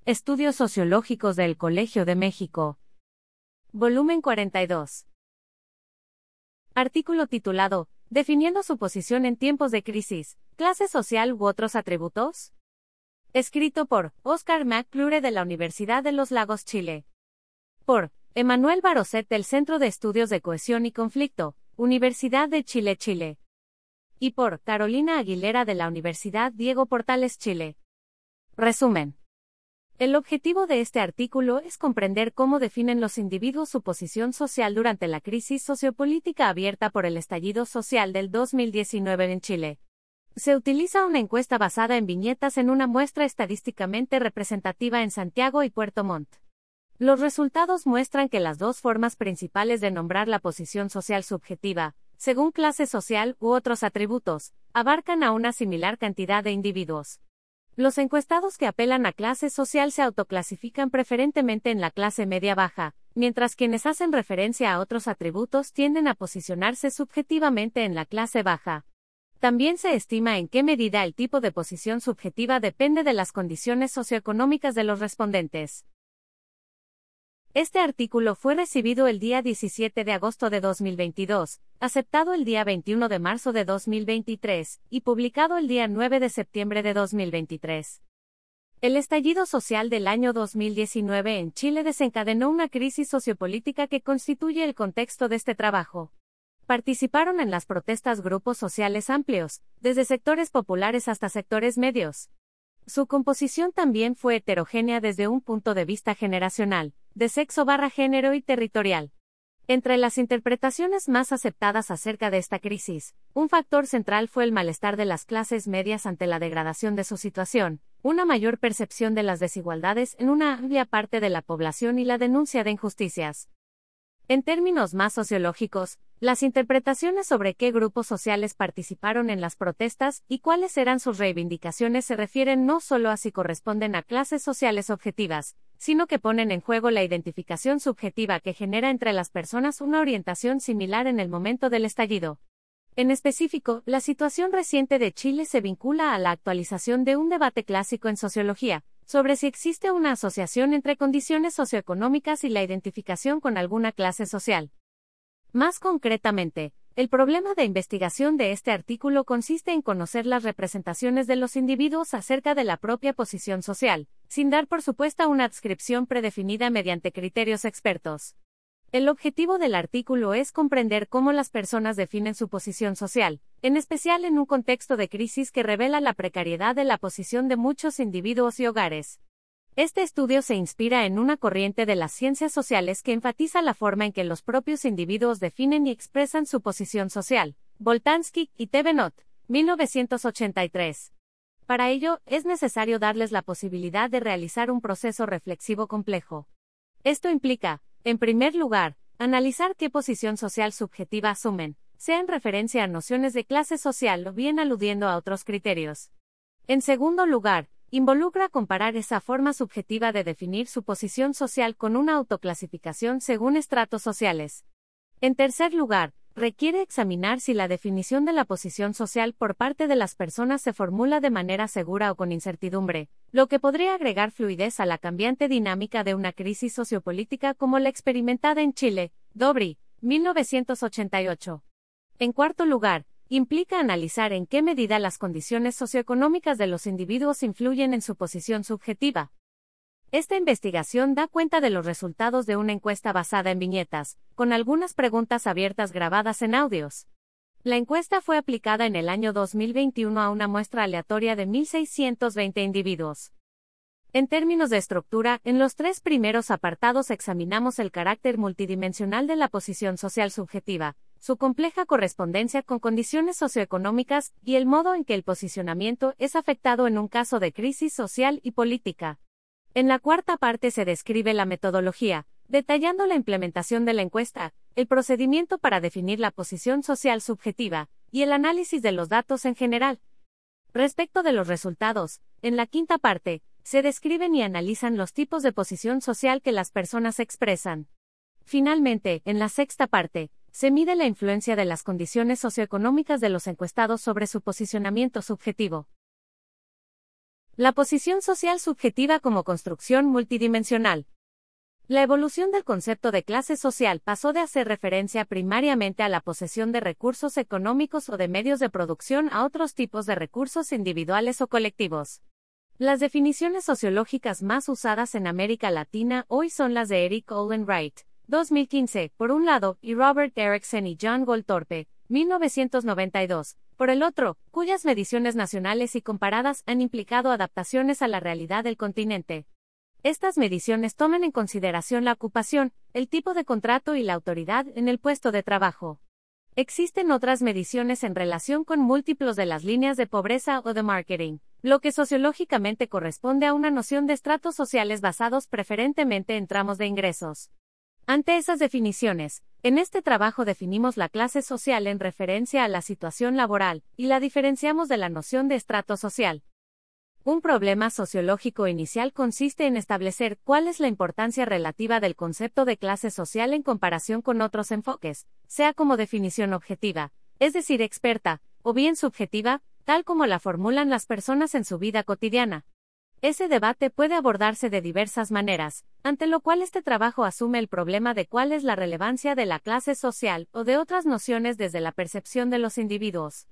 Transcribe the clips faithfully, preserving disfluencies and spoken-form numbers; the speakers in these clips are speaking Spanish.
Estudios Sociológicos del Colegio de México. Volumen cuarenta y dos. Artículo titulado, Definiendo su posición en tiempos de crisis, clase social u otros atributos. Escrito por Oscar McClure de la Universidad de Los Lagos, Chile. Por Emanuel Baroset del Centro de Estudios de Cohesión y Conflicto, Universidad de Chile, Chile. Y por Carolina Aguilera de la Universidad Diego Portales, Chile. Resumen. El objetivo de este artículo es comprender cómo definen los individuos su posición social durante la crisis sociopolítica abierta por el estallido social del dos mil diecinueve en Chile. Se utiliza una encuesta basada en viñetas en una muestra estadísticamente representativa en Santiago y Puerto Montt. Los resultados muestran que las dos formas principales de nombrar la posición social subjetiva, según clase social u otros atributos, abarcan a una similar cantidad de individuos. Los encuestados que apelan a clase social se autoclasifican preferentemente en la clase media-baja, mientras quienes hacen referencia a otros atributos tienden a posicionarse subjetivamente en la clase baja. También se estima en qué medida el tipo de posición subjetiva depende de las condiciones socioeconómicas de los respondentes. Este artículo fue recibido el día diecisiete de agosto de dos mil veintidós, aceptado el día veintiuno de marzo de dos mil veintitrés, y publicado el día nueve de septiembre de dos mil veintitrés. El estallido social del año dos mil diecinueve en Chile desencadenó una crisis sociopolítica que constituye el contexto de este trabajo. Participaron en las protestas grupos sociales amplios, desde sectores populares hasta sectores medios. Su composición también fue heterogénea desde un punto de vista generacional, de sexo barra género y territorial. Entre las interpretaciones más aceptadas acerca de esta crisis, un factor central fue el malestar de las clases medias ante la degradación de su situación, una mayor percepción de las desigualdades en una amplia parte de la población y la denuncia de injusticias. En términos más sociológicos, las interpretaciones sobre qué grupos sociales participaron en las protestas y cuáles eran sus reivindicaciones se refieren no solo a si corresponden a clases sociales objetivas, sino que ponen en juego la identificación subjetiva que genera entre las personas una orientación similar en el momento del estallido. En específico, la situación reciente de Chile se vincula a la actualización de un debate clásico en sociología, sobre si existe una asociación entre condiciones socioeconómicas y la identificación con alguna clase social. Más concretamente, el problema de investigación de este artículo consiste en conocer las representaciones de los individuos acerca de la propia posición social, sin dar por supuesta una adscripción predefinida mediante criterios expertos. El objetivo del artículo es comprender cómo las personas definen su posición social, en especial en un contexto de crisis que revela la precariedad de la posición de muchos individuos y hogares. Este estudio se inspira en una corriente de las ciencias sociales que enfatiza la forma en que los propios individuos definen y expresan su posición social. Boltanski y Thevenot, mil novecientos ochenta y tres. Para ello, es necesario darles la posibilidad de realizar un proceso reflexivo complejo. Esto implica, en primer lugar, analizar qué posición social subjetiva asumen, sea en referencia a nociones de clase social o bien aludiendo a otros criterios. En segundo lugar, involucra comparar esa forma subjetiva de definir su posición social con una autoclasificación según estratos sociales. En tercer lugar, requiere examinar si la definición de la posición social por parte de las personas se formula de manera segura o con incertidumbre, lo que podría agregar fluidez a la cambiante dinámica de una crisis sociopolítica como la experimentada en Chile. Dobry, mil novecientos ochenta y ocho. En cuarto lugar, implica analizar en qué medida las condiciones socioeconómicas de los individuos influyen en su posición subjetiva. Esta investigación da cuenta de los resultados de una encuesta basada en viñetas, con algunas preguntas abiertas grabadas en audios. La encuesta fue aplicada en el año dos mil veintiuno a una muestra aleatoria de mil seiscientos veinte individuos. En términos de estructura, en los tres primeros apartados examinamos el carácter multidimensional de la posición social subjetiva, su compleja correspondencia con condiciones socioeconómicas y el modo en que el posicionamiento es afectado en un caso de crisis social y política. En la cuarta parte se describe la metodología, detallando la implementación de la encuesta, el procedimiento para definir la posición social subjetiva, y el análisis de los datos en general. Respecto de los resultados, en la quinta parte, se describen y analizan los tipos de posición social que las personas expresan. Finalmente, en la sexta parte, se mide la influencia de las condiciones socioeconómicas de los encuestados sobre su posicionamiento subjetivo. La posición social subjetiva como construcción multidimensional. La evolución del concepto de clase social pasó de hacer referencia primariamente a la posesión de recursos económicos o de medios de producción a otros tipos de recursos individuales o colectivos. Las definiciones sociológicas más usadas en América Latina hoy son las de Eric Olin Wright, dos mil quince, por un lado, y Robert Erickson y John Goldthorpe, mil novecientos noventa y dos, por el otro, cuyas mediciones nacionales y comparadas han implicado adaptaciones a la realidad del continente. Estas mediciones toman en consideración la ocupación, el tipo de contrato y la autoridad en el puesto de trabajo. Existen otras mediciones en relación con múltiplos de las líneas de pobreza o de marketing, lo que sociológicamente corresponde a una noción de estratos sociales basados preferentemente en tramos de ingresos. Ante esas definiciones, en este trabajo definimos la clase social en referencia a la situación laboral, y la diferenciamos de la noción de estrato social. Un problema sociológico inicial consiste en establecer cuál es la importancia relativa del concepto de clase social en comparación con otros enfoques, sea como definición objetiva, es decir, experta, o bien subjetiva, tal como la formulan las personas en su vida cotidiana. Ese debate puede abordarse de diversas maneras, ante lo cual este trabajo asume el problema de cuál es la relevancia de la clase social o de otras nociones desde la percepción de los individuos.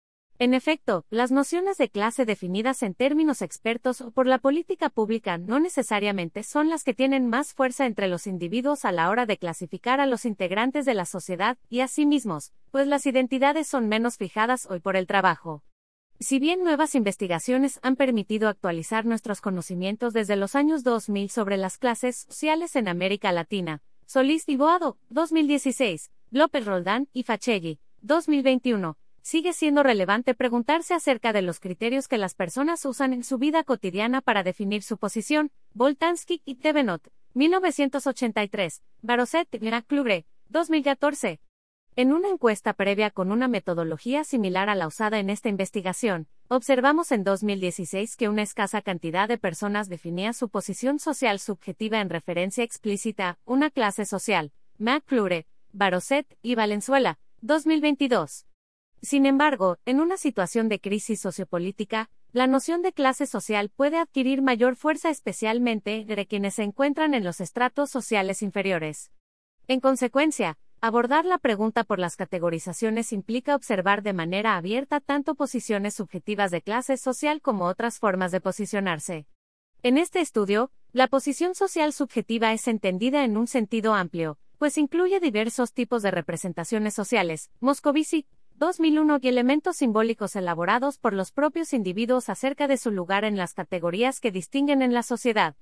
En efecto, las nociones de clase definidas en términos expertos o por la política pública no necesariamente son las que tienen más fuerza entre los individuos a la hora de clasificar a los integrantes de la sociedad y a sí mismos, pues las identidades son menos fijadas hoy por el trabajo. Si bien nuevas investigaciones han permitido actualizar nuestros conocimientos desde los años dos mil sobre las clases sociales en América Latina, Solís y Boado, dos mil dieciséis, López Roldán y Faccelli, dos mil veintiuno, sigue siendo relevante preguntarse acerca de los criterios que las personas usan en su vida cotidiana para definir su posición. Boltanski y Thevenot, mil novecientos ochenta y tres, Barosset y McClure, dos mil catorce. En una encuesta previa con una metodología similar a la usada en esta investigación, observamos en dos mil dieciséis que una escasa cantidad de personas definía su posición social subjetiva en referencia explícita a una clase social. McClure, Barosset y Valenzuela, dos mil veintidós. Sin embargo, en una situación de crisis sociopolítica, la noción de clase social puede adquirir mayor fuerza, especialmente entre quienes se encuentran en los estratos sociales inferiores. En consecuencia, abordar la pregunta por las categorizaciones implica observar de manera abierta tanto posiciones subjetivas de clase social como otras formas de posicionarse. En este estudio, la posición social subjetiva es entendida en un sentido amplio, pues incluye diversos tipos de representaciones sociales. Moscovici, dos mil uno y elementos simbólicos elaborados por los propios individuos acerca de su lugar en las categorías que distinguen en la sociedad.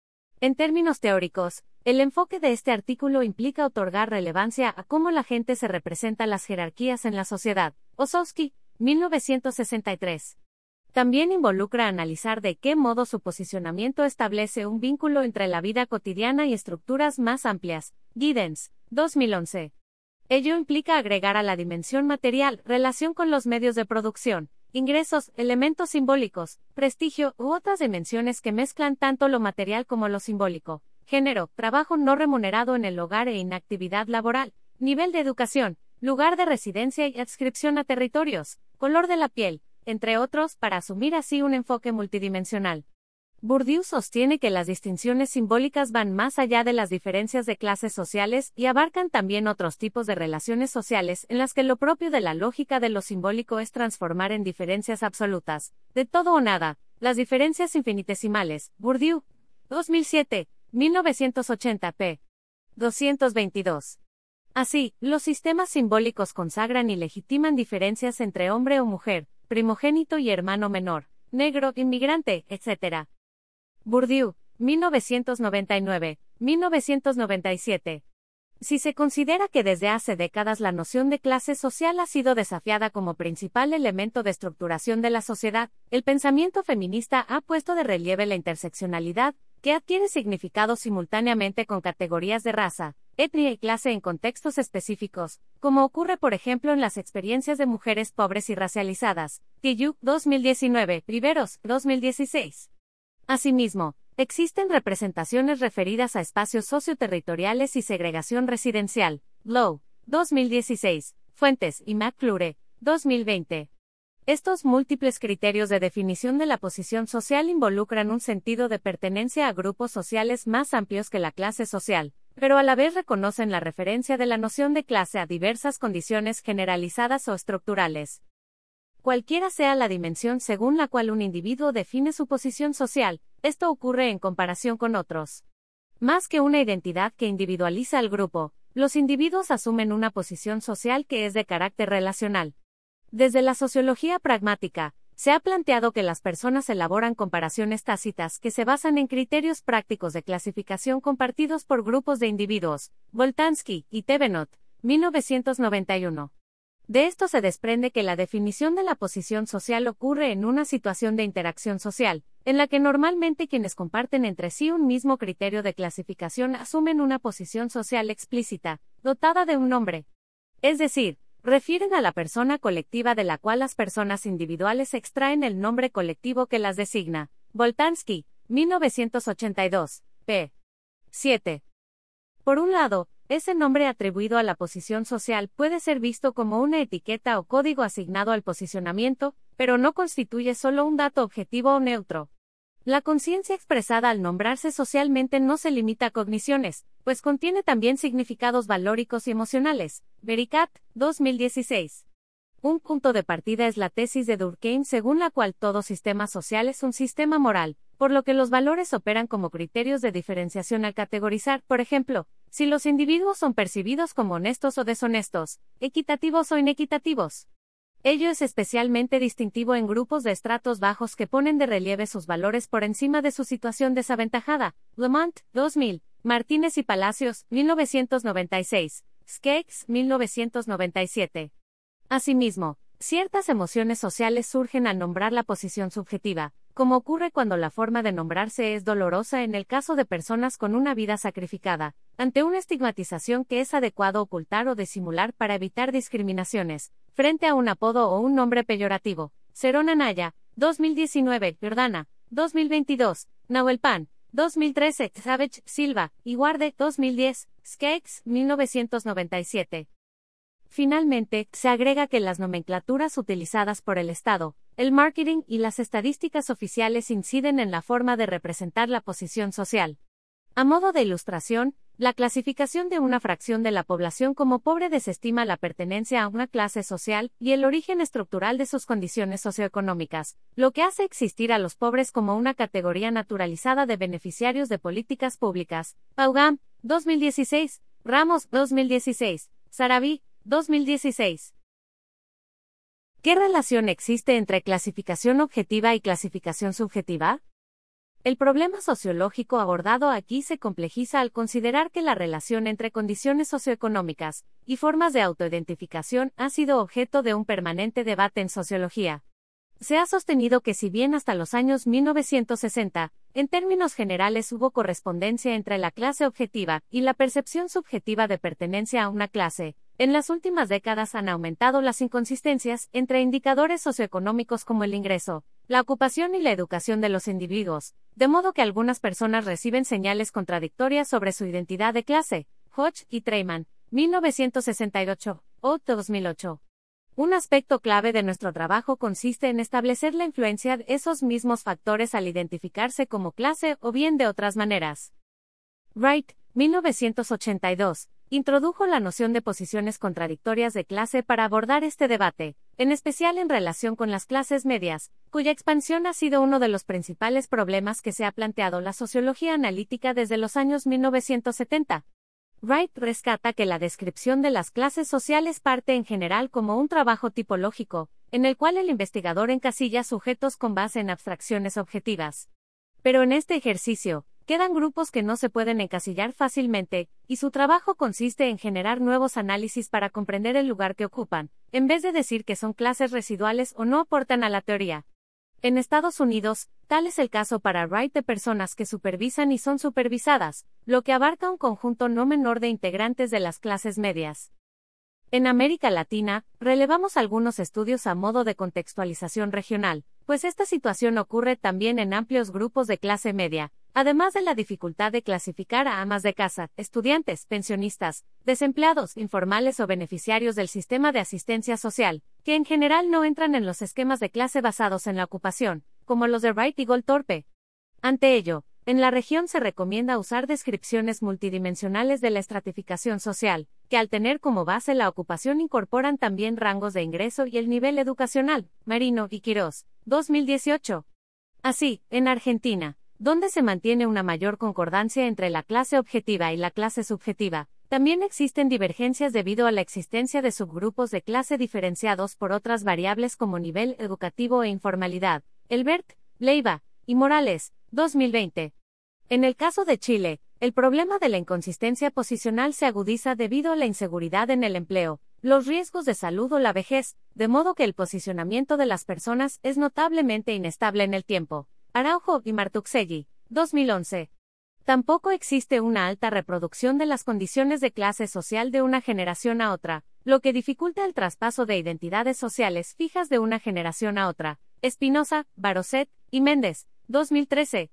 En términos teóricos, el enfoque de este artículo implica otorgar relevancia a cómo la gente se representa las jerarquías en la sociedad. Ossowski, mil novecientos sesenta y tres. También involucra analizar de qué modo su posicionamiento establece un vínculo entre la vida cotidiana y estructuras más amplias. Giddens, dos mil once. Ello implica agregar a la dimensión material, relación con los medios de producción, ingresos, elementos simbólicos, prestigio u otras dimensiones que mezclan tanto lo material como lo simbólico, género, trabajo no remunerado en el hogar e inactividad laboral, nivel de educación, lugar de residencia y adscripción a territorios, color de la piel, entre otros, para asumir así un enfoque multidimensional. Bourdieu sostiene que las distinciones simbólicas van más allá de las diferencias de clases sociales y abarcan también otros tipos de relaciones sociales en las que lo propio de la lógica de lo simbólico es transformar en diferencias absolutas, de todo o nada, las diferencias infinitesimales. Bourdieu, dos mil siete, mil novecientos ochenta, p. doscientos veintidós. Así, los sistemas simbólicos consagran y legitiman diferencias entre hombre o mujer, primogénito y hermano menor, negro, inmigrante, etcétera. Bourdieu, mil novecientos noventa y nueve, mil novecientos noventa y siete. Si se considera que desde hace décadas la noción de clase social ha sido desafiada como principal elemento de estructuración de la sociedad, el pensamiento feminista ha puesto de relieve la interseccionalidad, que adquiere significado simultáneamente con categorías de raza, etnia y clase en contextos específicos, como ocurre por ejemplo en las experiencias de mujeres pobres y racializadas. Tillou, dos mil diecinueve, Riveros, dos mil dieciséis. Asimismo, existen representaciones referidas a espacios socioterritoriales y segregación residencial. Lowe, dos mil dieciséis, Fuentes y McClure, dos mil veinte. Estos múltiples criterios de definición de la posición social involucran un sentido de pertenencia a grupos sociales más amplios que la clase social, pero a la vez reconocen la referencia de la noción de clase a diversas condiciones generalizadas o estructurales. Cualquiera sea la dimensión según la cual un individuo define su posición social, esto ocurre en comparación con otros. Más que una identidad que individualiza al grupo, los individuos asumen una posición social que es de carácter relacional. Desde la sociología pragmática, se ha planteado que las personas elaboran comparaciones tácitas que se basan en criterios prácticos de clasificación compartidos por grupos de individuos, Boltanski y Thevenot, mil novecientos noventa y uno. De esto se desprende que la definición de la posición social ocurre en una situación de interacción social, en la que normalmente quienes comparten entre sí un mismo criterio de clasificación asumen una posición social explícita, dotada de un nombre. Es decir, refieren a la persona colectiva de la cual las personas individuales extraen el nombre colectivo que las designa. Boltanski, mil novecientos ochenta y dos, p. siete. Por un lado, ese nombre atribuido a la posición social puede ser visto como una etiqueta o código asignado al posicionamiento, pero no constituye solo un dato objetivo o neutro. La conciencia expresada al nombrarse socialmente no se limita a cogniciones, pues contiene también significados valóricos y emocionales. Bericat, dos mil dieciséis. Un punto de partida es la tesis de Durkheim según la cual todo sistema social es un sistema moral, por lo que los valores operan como criterios de diferenciación al categorizar, por ejemplo, si los individuos son percibidos como honestos o deshonestos, equitativos o inequitativos. Ello es especialmente distintivo en grupos de estratos bajos que ponen de relieve sus valores por encima de su situación desaventajada. Lemont, dos mil, Martínez y Palacios, mil novecientos noventa y seis, Skekes, mil novecientos noventa y siete. Asimismo, ciertas emociones sociales surgen al nombrar la posición subjetiva, como ocurre cuando la forma de nombrarse es dolorosa en el caso de personas con una vida sacrificada, ante una estigmatización que es adecuado ocultar o disimular para evitar discriminaciones, frente a un apodo o un nombre peyorativo. Cerón Anaya, dos mil diecinueve, Jordana, dos mil veintidós, Nahuelpan, dos mil trece, Savage, Silva, Iguarde, dos mil diez, Skekes, mil novecientos noventa y siete. Finalmente, se agrega que las nomenclaturas utilizadas por el Estado, el marketing y las estadísticas oficiales inciden en la forma de representar la posición social. A modo de ilustración, la clasificación de una fracción de la población como pobre desestima la pertenencia a una clase social y el origen estructural de sus condiciones socioeconómicas, lo que hace existir a los pobres como una categoría naturalizada de beneficiarios de políticas públicas. Paugam, dos mil dieciséis, Ramos, dos mil dieciséis, Sarabí, dos mil dieciséis. ¿Qué relación existe entre clasificación objetiva y clasificación subjetiva? El problema sociológico abordado aquí se complejiza al considerar que la relación entre condiciones socioeconómicas y formas de autoidentificación ha sido objeto de un permanente debate en sociología. Se ha sostenido que si bien hasta los años mil novecientos sesenta, en términos generales hubo correspondencia entre la clase objetiva y la percepción subjetiva de pertenencia a una clase, en las últimas décadas han aumentado las inconsistencias entre indicadores socioeconómicos como el ingreso, la ocupación y la educación de los individuos, de modo que algunas personas reciben señales contradictorias sobre su identidad de clase. Hodge y Treiman, mil novecientos sesenta y ocho, o dos mil ocho. Un aspecto clave de nuestro trabajo consiste en establecer la influencia de esos mismos factores al identificarse como clase o bien de otras maneras. Wright, mil novecientos ochenta y dos, introdujo la noción de posiciones contradictorias de clase para abordar este debate, en especial en relación con las clases medias, cuya expansión ha sido uno de los principales problemas que se ha planteado la sociología analítica desde los años mil novecientos setenta. Wright rescata que la descripción de las clases sociales parte en general como un trabajo tipológico, en el cual el investigador encasilla sujetos con base en abstracciones objetivas. Pero en este ejercicio, quedan grupos que no se pueden encasillar fácilmente, y su trabajo consiste en generar nuevos análisis para comprender el lugar que ocupan, en vez de decir que son clases residuales o no aportan a la teoría. En Estados Unidos, tal es el caso para Wright de personas que supervisan y son supervisadas, lo que abarca un conjunto no menor de integrantes de las clases medias. En América Latina, relevamos algunos estudios a modo de contextualización regional, pues esta situación ocurre también en amplios grupos de clase media, además de la dificultad de clasificar a amas de casa, estudiantes, pensionistas, desempleados, informales o beneficiarios del sistema de asistencia social, que en general no entran en los esquemas de clase basados en la ocupación, como los de Wright y Goldthorpe. Ante ello, en la región se recomienda usar descripciones multidimensionales de la estratificación social, que al tener como base la ocupación incorporan también rangos de ingreso y el nivel educacional. Marino y Quirós, dos mil dieciocho. Así, en Argentina, donde se mantiene una mayor concordancia entre la clase objetiva y la clase subjetiva, también existen divergencias debido a la existencia de subgrupos de clase diferenciados por otras variables como nivel educativo e informalidad. Elbert, Leiva y Morales, dos mil veinte. En el caso de Chile, el problema de la inconsistencia posicional se agudiza debido a la inseguridad en el empleo, los riesgos de salud o la vejez, de modo que el posicionamiento de las personas es notablemente inestable en el tiempo. Araujo y Martuxegui, dos mil once. Tampoco existe una alta reproducción de las condiciones de clase social de una generación a otra, lo que dificulta el traspaso de identidades sociales fijas de una generación a otra. Espinosa, Baroset y Méndez, dos mil trece.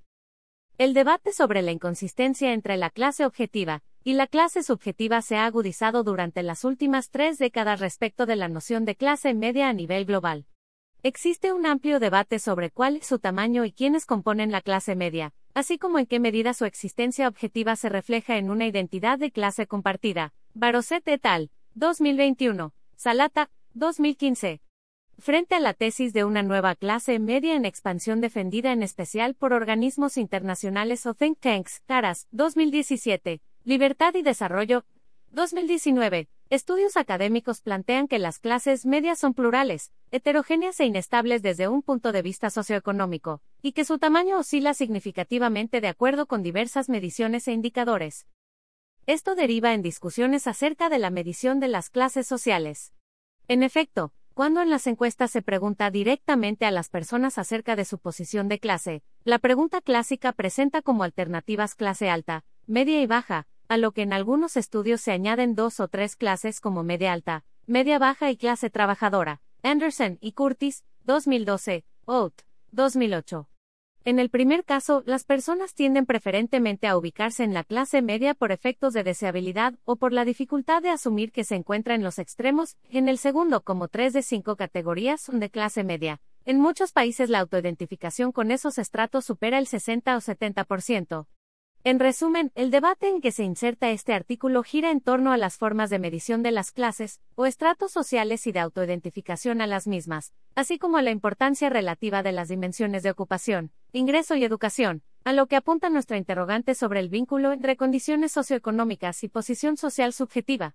El debate sobre la inconsistencia entre la clase objetiva y la clase subjetiva se ha agudizado durante las últimas tres décadas respecto de la noción de clase media a nivel global. Existe un amplio debate sobre cuál es su tamaño y quiénes componen la clase media, así como en qué medida su existencia objetiva se refleja en una identidad de clase compartida. Baroset et al., dos mil veintiuno, Salata, dos mil quince. Frente a la tesis de una nueva clase media en expansión defendida en especial por organismos internacionales o think tanks, Caras, dos mil diecisiete, Libertad y Desarrollo, dos mil diecinueve, estudios académicos plantean que las clases medias son plurales, heterogéneas e inestables desde un punto de vista socioeconómico, y que su tamaño oscila significativamente de acuerdo con diversas mediciones e indicadores. Esto deriva en discusiones acerca de la medición de las clases sociales. En efecto, cuando en las encuestas se pregunta directamente a las personas acerca de su posición de clase, la pregunta clásica presenta como alternativas clase alta, media y baja, a lo que en algunos estudios se añaden dos o tres clases como media alta, media baja y clase trabajadora. Anderson y Curtis, dos mil doce, Oath, dos mil ocho. En el primer caso, las personas tienden preferentemente a ubicarse en la clase media por efectos de deseabilidad o por la dificultad de asumir que se encuentra en los extremos, en el segundo como tres de cinco categorías son de clase media. En muchos países la autoidentificación con esos estratos supera el sesenta o setenta por ciento. En resumen, el debate en que se inserta este artículo gira en torno a las formas de medición de las clases, o estratos sociales y de autoidentificación a las mismas, así como a la importancia relativa de las dimensiones de ocupación, ingreso y educación, a lo que apunta nuestra interrogante sobre el vínculo entre condiciones socioeconómicas y posición social subjetiva.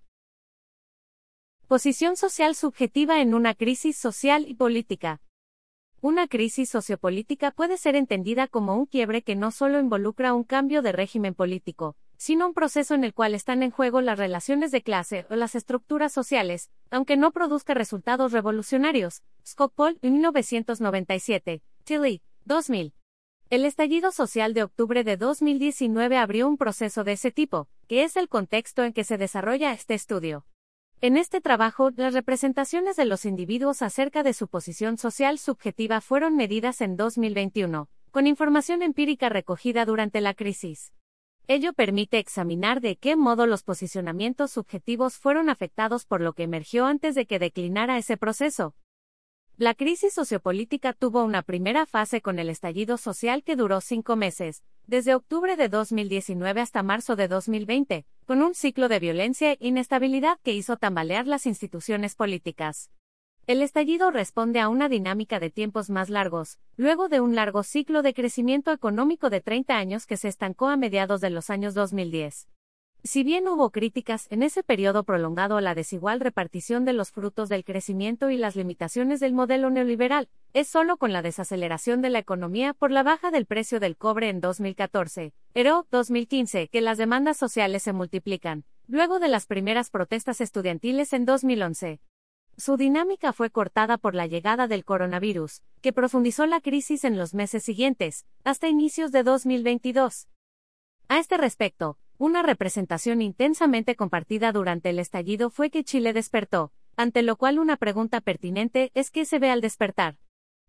Posición social subjetiva en una crisis social y política. Una crisis sociopolítica puede ser entendida como un quiebre que no solo involucra un cambio de régimen político, sino un proceso en el cual están en juego las relaciones de clase o las estructuras sociales, aunque no produzca resultados revolucionarios. Skocpol, mil novecientos noventa y siete, Tilly, dos mil. El estallido social de octubre de dos mil diecinueve abrió un proceso de ese tipo, que es el contexto en que se desarrolla este estudio. En este trabajo, las representaciones de los individuos acerca de su posición social subjetiva fueron medidas en dos mil veintiuno, con información empírica recogida durante la crisis. Ello permite examinar de qué modo los posicionamientos subjetivos fueron afectados por lo que emergió antes de que declinara ese proceso. La crisis sociopolítica tuvo una primera fase con el estallido social que duró cinco meses, desde octubre de dos mil diecinueve hasta marzo de dos mil veinte, con un ciclo de violencia e inestabilidad que hizo tambalear las instituciones políticas. El estallido responde a una dinámica de tiempos más largos, luego de un largo ciclo de crecimiento económico de treinta años que se estancó a mediados de los años dos mil diez. Si bien hubo críticas en ese periodo prolongado a la desigual repartición de los frutos del crecimiento y las limitaciones del modelo neoliberal, es solo con la desaceleración de la economía por la baja del precio del cobre en dos mil catorce, pero dos mil quince que las demandas sociales se multiplican, luego de las primeras protestas estudiantiles en dos mil once. Su dinámica fue cortada por la llegada del coronavirus, que profundizó la crisis en los meses siguientes, hasta inicios de dos mil veintidós. A este respecto, una representación intensamente compartida durante el estallido fue que Chile despertó, ante lo cual una pregunta pertinente es ¿qué se ve al despertar?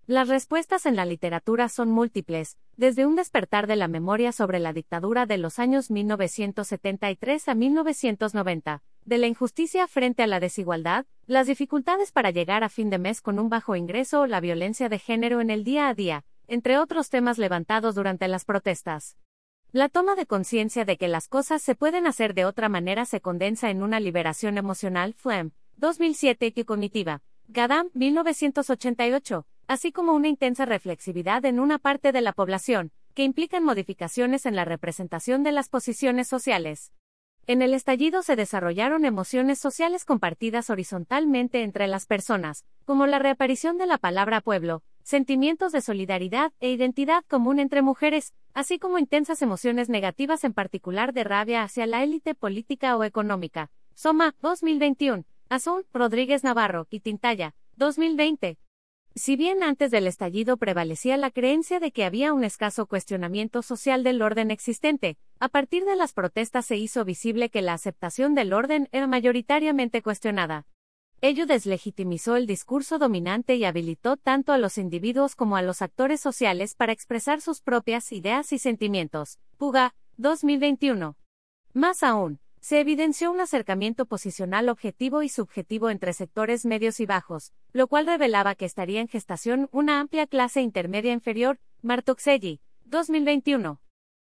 Las respuestas en la literatura son múltiples, desde un despertar de la memoria sobre la dictadura de los años mil novecientos setenta y tres a mil novecientos noventa, de la injusticia frente a la desigualdad, las dificultades para llegar a fin de mes con un bajo ingreso o la violencia de género en el día a día, entre otros temas levantados durante las protestas. La toma de conciencia de que las cosas se pueden hacer de otra manera se condensa en una liberación emocional, Flem, dos mil siete, y cognitiva, Gadam, mil novecientos ochenta y ocho, así como una intensa reflexividad en una parte de la población, que implican modificaciones en la representación de las posiciones sociales. En el estallido se desarrollaron emociones sociales compartidas horizontalmente entre las personas, como la reaparición de la palabra pueblo, sentimientos de solidaridad e identidad común entre mujeres, así como intensas emociones negativas en particular de rabia hacia la élite política o económica. Soma, dos mil veintiuno, Azul, Rodríguez Navarro, y Tintaya, dos mil veinte. Si bien antes del estallido prevalecía la creencia de que había un escaso cuestionamiento social del orden existente, a partir de las protestas se hizo visible que la aceptación del orden era mayoritariamente cuestionada. Ello deslegitimizó el discurso dominante y habilitó tanto a los individuos como a los actores sociales para expresar sus propias ideas y sentimientos. Puga, dos mil veintiuno. Más aún, se evidenció un acercamiento posicional objetivo y subjetivo entre sectores medios y bajos, lo cual revelaba que estaría en gestación una amplia clase intermedia inferior. Martuxelli, dos mil veintiuno.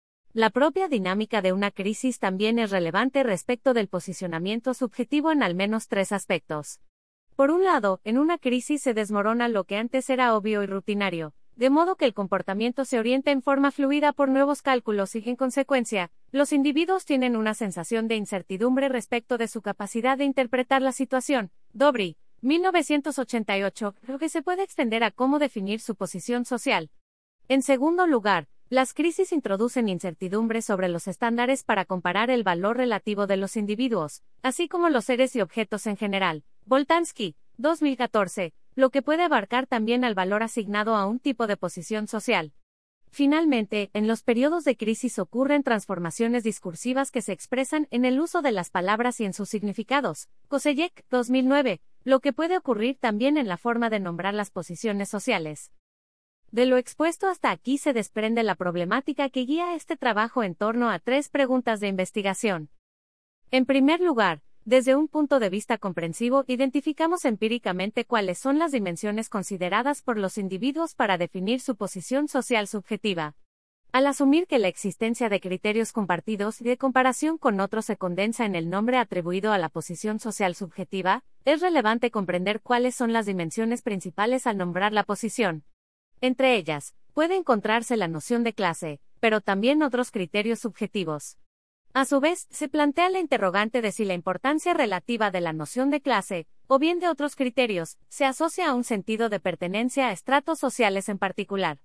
La propia dinámica de una crisis también es relevante respecto del posicionamiento subjetivo en al menos tres aspectos. Por un lado, en una crisis se desmorona lo que antes era obvio y rutinario, de modo que el comportamiento se orienta en forma fluida por nuevos cálculos y, en consecuencia, los individuos tienen una sensación de incertidumbre respecto de su capacidad de interpretar la situación. Dobry, mil novecientos ochenta y ocho, lo que se puede extender a cómo definir su posición social. En segundo lugar, las crisis introducen incertidumbre sobre los estándares para comparar el valor relativo de los individuos, así como los seres y objetos en general. Boltanski, dos mil catorce, lo que puede abarcar también al valor asignado a un tipo de posición social. Finalmente, en los periodos de crisis ocurren transformaciones discursivas que se expresan en el uso de las palabras y en sus significados. Kosellek, dos mil nueve, lo que puede ocurrir también en la forma de nombrar las posiciones sociales. De lo expuesto hasta aquí se desprende la problemática que guía este trabajo en torno a tres preguntas de investigación. En primer lugar, desde un punto de vista comprensivo, identificamos empíricamente cuáles son las dimensiones consideradas por los individuos para definir su posición social subjetiva. Al asumir que la existencia de criterios compartidos y de comparación con otros se condensa en el nombre atribuido a la posición social subjetiva, es relevante comprender cuáles son las dimensiones principales al nombrar la posición. Entre ellas, puede encontrarse la noción de clase, pero también otros criterios subjetivos. A su vez, se plantea la interrogante de si la importancia relativa de la noción de clase, o bien de otros criterios, se asocia a un sentido de pertenencia a estratos sociales en particular.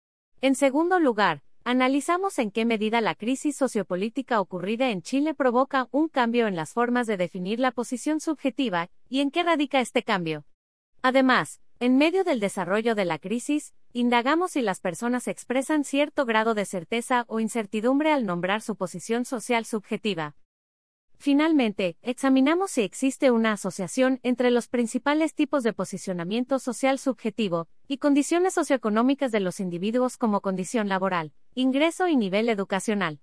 En segundo lugar, analizamos en qué medida la crisis sociopolítica ocurrida en Chile provoca un cambio en las formas de definir la posición subjetiva, y en qué radica este cambio. Además, en medio del desarrollo de la crisis, indagamos si las personas expresan cierto grado de certeza o incertidumbre al nombrar su posición social subjetiva. Finalmente, examinamos si existe una asociación entre los principales tipos de posicionamiento social subjetivo y condiciones socioeconómicas de los individuos como condición laboral, ingreso y nivel educacional.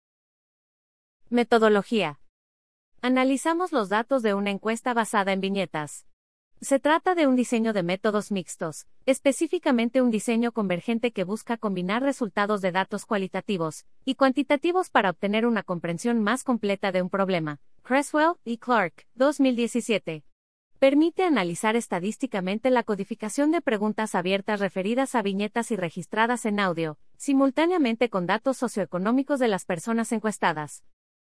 Metodología. Analizamos los datos de una encuesta basada en viñetas. Se trata de un diseño de métodos mixtos, específicamente un diseño convergente que busca combinar resultados de datos cualitativos y cuantitativos para obtener una comprensión más completa de un problema. Creswell y Clark, dos mil diecisiete. Permite analizar estadísticamente la codificación de preguntas abiertas referidas a viñetas y registradas en audio, simultáneamente con datos socioeconómicos de las personas encuestadas.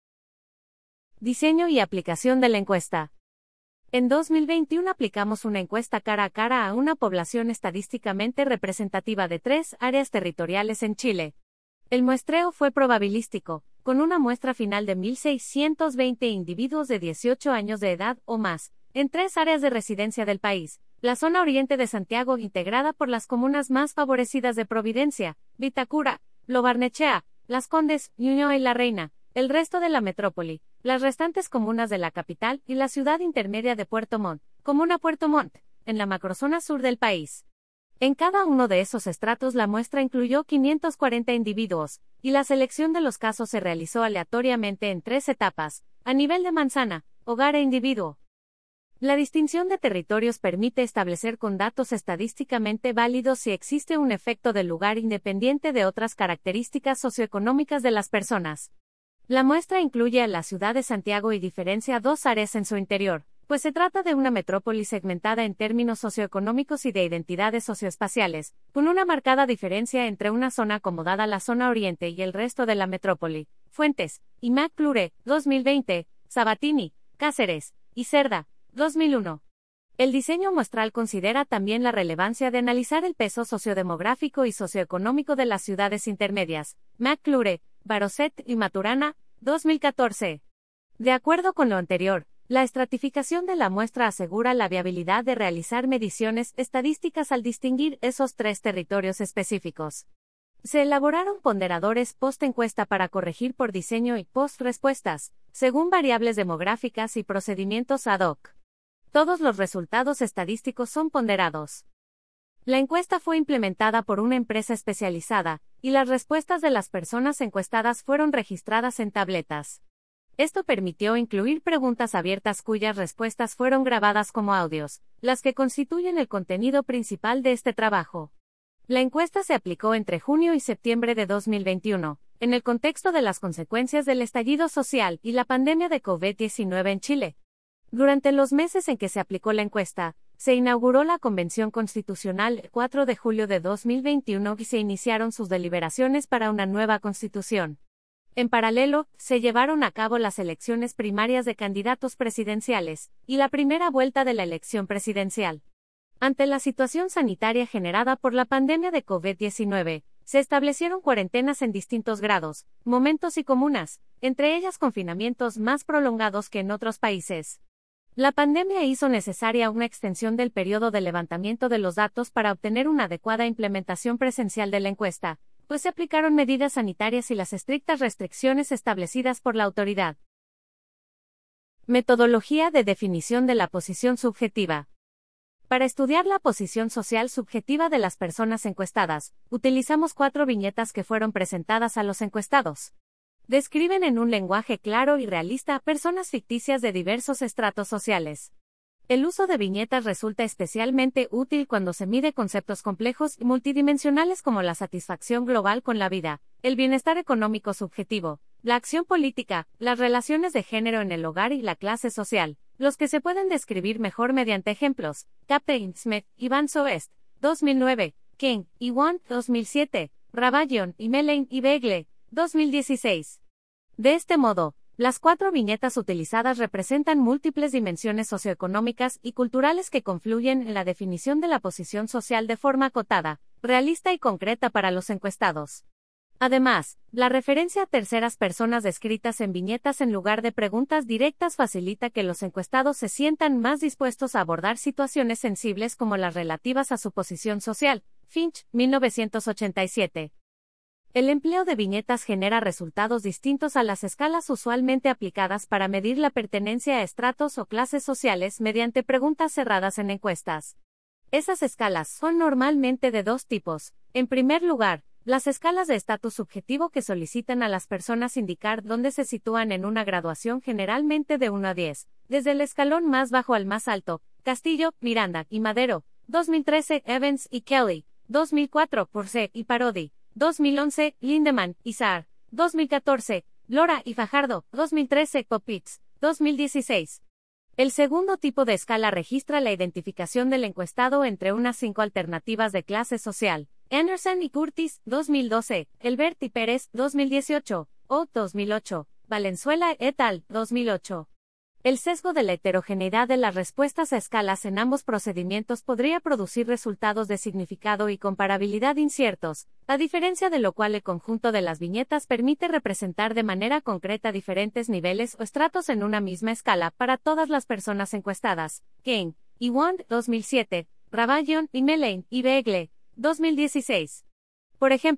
Diseño y aplicación de la encuesta. En dos mil veintiuno aplicamos una encuesta cara a cara a una población estadísticamente representativa de tres áreas territoriales en Chile. El muestreo fue probabilístico, con una muestra final de mil seiscientos veinte individuos de dieciocho años de edad o más, en tres áreas de residencia del país: la zona oriente de Santiago, integrada por las comunas más favorecidas de Providencia, Vitacura, Lo Barnechea, Las Condes, Ñuñoa y La Reina; el resto de la metrópoli, las restantes comunas de la capital y la ciudad intermedia de Puerto Montt, comuna Puerto Montt, en la macrozona sur del país. En cada uno de esos estratos la muestra incluyó quinientos cuarenta individuos, y la selección de los casos se realizó aleatoriamente en tres etapas, a nivel de manzana, hogar e individuo. La distinción de territorios permite establecer con datos estadísticamente válidos si existe un efecto del lugar independiente de otras características socioeconómicas de las personas. La muestra incluye a la ciudad de Santiago y diferencia dos áreas en su interior, pues se trata de una metrópoli segmentada en términos socioeconómicos y de identidades socioespaciales, con una marcada diferencia entre una zona acomodada, la zona oriente, y el resto de la metrópoli. Fuentes: I M A C Plure, dos mil veinte, Sabatini, Cáceres, y Cerda, dos mil uno. El diseño muestral considera también la relevancia de analizar el peso sociodemográfico y socioeconómico de las ciudades intermedias. McClure, Baroset y Maturana, dos mil catorce. De acuerdo con lo anterior, la estratificación de la muestra asegura la viabilidad de realizar mediciones estadísticas al distinguir esos tres territorios específicos. Se elaboraron ponderadores post-encuesta para corregir por diseño y post-respuestas, según variables demográficas y procedimientos ad hoc. Todos los resultados estadísticos son ponderados. La encuesta fue implementada por una empresa especializada, y las respuestas de las personas encuestadas fueron registradas en tabletas. Esto permitió incluir preguntas abiertas cuyas respuestas fueron grabadas como audios, las que constituyen el contenido principal de este trabajo. La encuesta se aplicó entre junio y septiembre de dos mil veintiuno, en el contexto de las consecuencias del estallido social y la pandemia de COVID diecinueve en Chile. Durante los meses en que se aplicó la encuesta, se inauguró la Convención Constitucional el cuatro de julio de dos mil veintiuno y se iniciaron sus deliberaciones para una nueva constitución. En paralelo, se llevaron a cabo las elecciones primarias de candidatos presidenciales, y la primera vuelta de la elección presidencial. Ante la situación sanitaria generada por la pandemia de COVID diecinueve, se establecieron cuarentenas en distintos grados, momentos y comunas, entre ellas confinamientos más prolongados que en otros países. La pandemia hizo necesaria una extensión del periodo de levantamiento de los datos para obtener una adecuada implementación presencial de la encuesta, pues se aplicaron medidas sanitarias y las estrictas restricciones establecidas por la autoridad. Metodología de definición de la posición subjetiva. Para estudiar la posición social subjetiva de las personas encuestadas, utilizamos cuatro viñetas que fueron presentadas a los encuestados. Describen en un lenguaje claro y realista a personas ficticias de diversos estratos sociales. El uso de viñetas resulta especialmente útil cuando se mide conceptos complejos y multidimensionales como la satisfacción global con la vida, el bienestar económico subjetivo, la acción política, las relaciones de género en el hogar y la clase social, los que se pueden describir mejor mediante ejemplos. Captain Smith, Iván Soest, dos mil nueve, King, Iwan, dos mil siete, Rabayon y Melaine y Begle, dos mil dieciséis. De este modo, las cuatro viñetas utilizadas representan múltiples dimensiones socioeconómicas y culturales que confluyen en la definición de la posición social de forma acotada, realista y concreta para los encuestados. Además, la referencia a terceras personas descritas en viñetas en lugar de preguntas directas facilita que los encuestados se sientan más dispuestos a abordar situaciones sensibles como las relativas a su posición social. Finch, mil novecientos ochenta y siete. El empleo de viñetas genera resultados distintos a las escalas usualmente aplicadas para medir la pertenencia a estratos o clases sociales mediante preguntas cerradas en encuestas. Esas escalas son normalmente de dos tipos. En primer lugar, las escalas de estatus subjetivo que solicitan a las personas indicar dónde se sitúan en una graduación generalmente de uno a diez, desde el escalón más bajo al más alto. Castillo, Miranda y Madero, dos mil trece, Evans y Kelly, dos mil cuatro, Porce y Parodi, dos mil once, Lindemann y Saar, dos mil catorce, Lora y Fajardo, dos mil trece, Popitz, dos mil dieciséis. El segundo tipo de escala registra la identificación del encuestado entre unas cinco alternativas de clase social. Anderson y Curtis, dos mil doce, Elbert y Pérez, dos mil dieciocho, O, dos mil ocho, Valenzuela et al., dos mil ocho. El sesgo de la heterogeneidad de las respuestas a escalas en ambos procedimientos podría producir resultados de significado y comparabilidad inciertos, a diferencia de lo cual el conjunto de las viñetas permite representar de manera concreta diferentes niveles o estratos en una misma escala para todas las personas encuestadas. King, Iwan, dos mil siete, Rabayon y Melaine y Begle, dos mil dieciséis. Por ejemplo,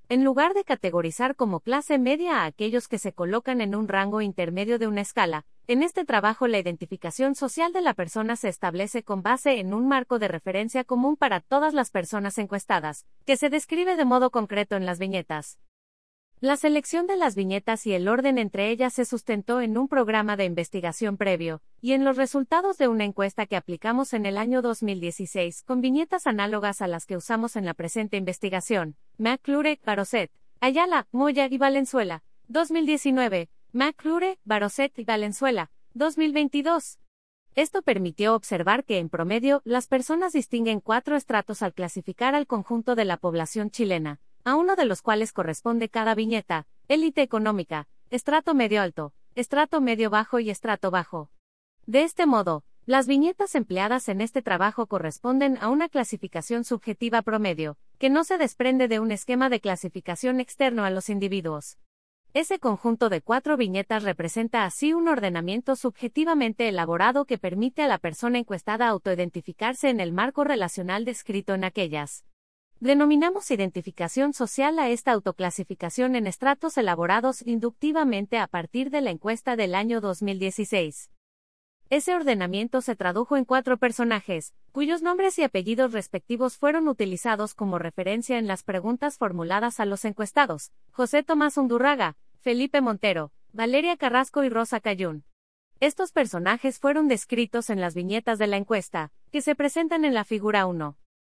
en lugar de categorizar como clase media a aquellos que se colocan en un rango intermedio de una escala, en este trabajo la identificación social de la persona se establece con base en un marco de referencia común para todas las personas encuestadas, que se describe de modo concreto en las viñetas. La selección de las viñetas y el orden entre ellas se sustentó en un programa de investigación previo, y en los resultados de una encuesta que aplicamos en el año dos mil dieciséis, con viñetas análogas a las que usamos en la presente investigación. McClure, Baroset, Ayala, Moya y Valenzuela. dos mil diecinueve. McClure, Baroset y Valenzuela. dos mil veintidós. Esto permitió observar que, en promedio, las personas distinguen cuatro estratos al clasificar al conjunto de la población chilena, a uno de los cuales corresponde cada viñeta: élite económica, estrato medio-alto, estrato medio-bajo y estrato bajo. De este modo, las viñetas empleadas en este trabajo corresponden a una clasificación subjetiva promedio, que no se desprende de un esquema de clasificación externo a los individuos. Ese conjunto de cuatro viñetas representa así un ordenamiento subjetivamente elaborado que permite a la persona encuestada autoidentificarse en el marco relacional descrito en aquellas. Denominamos identificación social a esta autoclasificación en estratos elaborados inductivamente a partir de la encuesta del año dos mil dieciséis. Ese ordenamiento se tradujo en cuatro personajes, cuyos nombres y apellidos respectivos fueron utilizados como referencia en las preguntas formuladas a los encuestados: José Tomás Undurraga, Felipe Montero, Valeria Carrasco y Rosa Cayún. Estos personajes fueron descritos en las viñetas de la encuesta, que se presentan en la figura uno.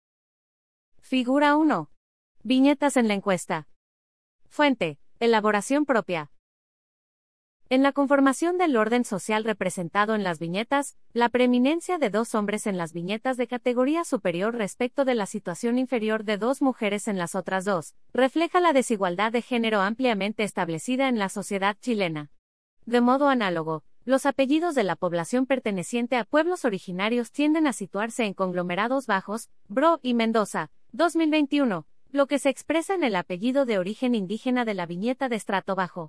Figura uno. Viñetas en la encuesta. Fuente: elaboración propia. En la conformación del orden social representado en las viñetas, la preeminencia de dos hombres en las viñetas de categoría superior respecto de la situación inferior de dos mujeres en las otras dos, refleja la desigualdad de género ampliamente establecida en la sociedad chilena. De modo análogo, los apellidos de la población perteneciente a pueblos originarios tienden a situarse en conglomerados bajos, Bro y Mendoza, dos mil veintiuno, lo que se expresa en el apellido de origen indígena de la viñeta de estrato bajo.